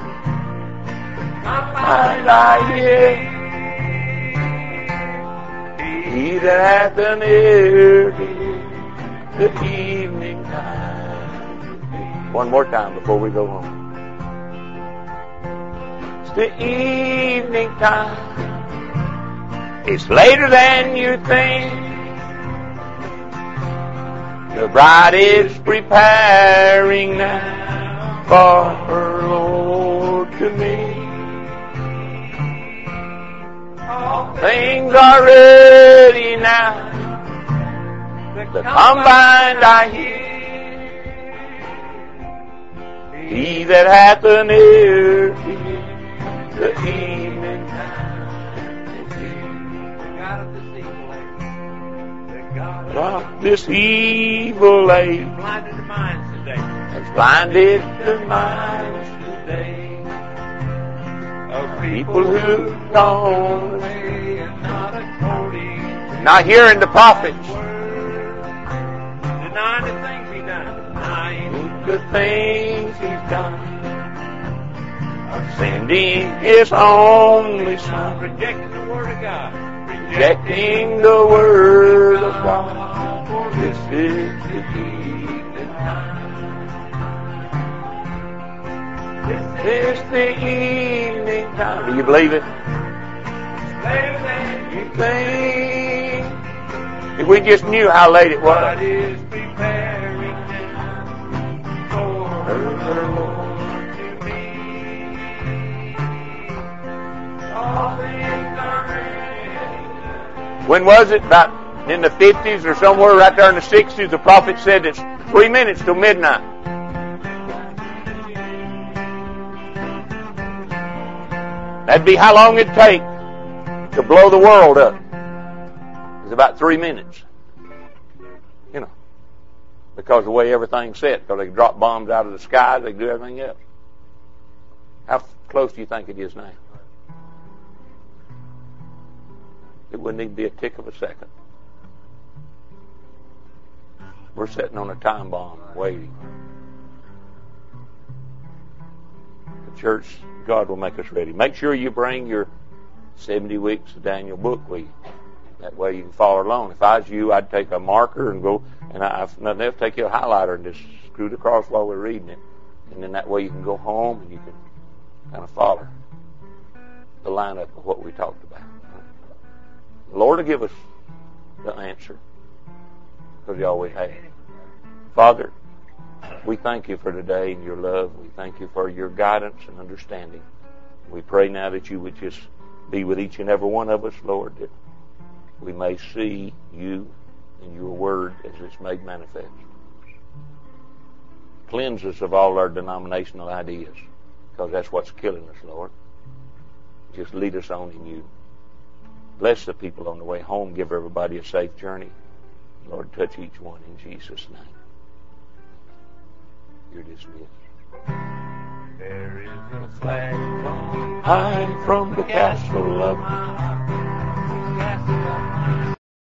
And I hear He that hath an ear to hear the evening time. One more time before we go home. It's the evening time. It's later than you think. The bride is preparing now for her Lord to meet. All things are ready now. The combined I hear. He that hath an ear to hear the evening time. God, this evil age Blinded the minds today. has blinded the minds today Of people who don't say and not according not hearing the prophets, denying the things He done. Denying the things He's done, of sending His only Son, rejecting the Word of God. rejecting the Word of God. For this is the evening time. This is the evening time. Do you believe it? You think? If we just knew how late it was. God is preparing for her When was it? About in the fifties or somewhere right there in the sixties, the prophet said it's three minutes till midnight. That'd be how long it'd take to blow the world up. It's about three minutes. You know, because of the way everything's set. Because they can drop bombs out of the sky, they can do everything else. How close do you think it is now? It wouldn't even be a tick of a second. We're sitting on a time bomb waiting. The church, God will make us ready. Make sure you bring your seventy weeks of Daniel book with you. That way you can follow along. If I was you, I'd take a marker and go, and I, if nothing else, take you a highlighter and just screw it across while we're reading it. And then that way you can go home and you can kind of follow the lineup of what we talked about. The Lord will give us the answer, because He always has. Father, we thank You for today and Your love. We thank You for Your guidance and understanding. We pray now that You would just be with each and every one of us, Lord, that we may see You and Your Word as it's made manifest. Cleanse us of all our denominational ideas, because that's what's killing us, Lord. Just lead us on in You. Bless the people on the way home. Give everybody a safe journey. Lord, touch each one in Jesus' name. You're dismissed. There is a flag on High from the castle of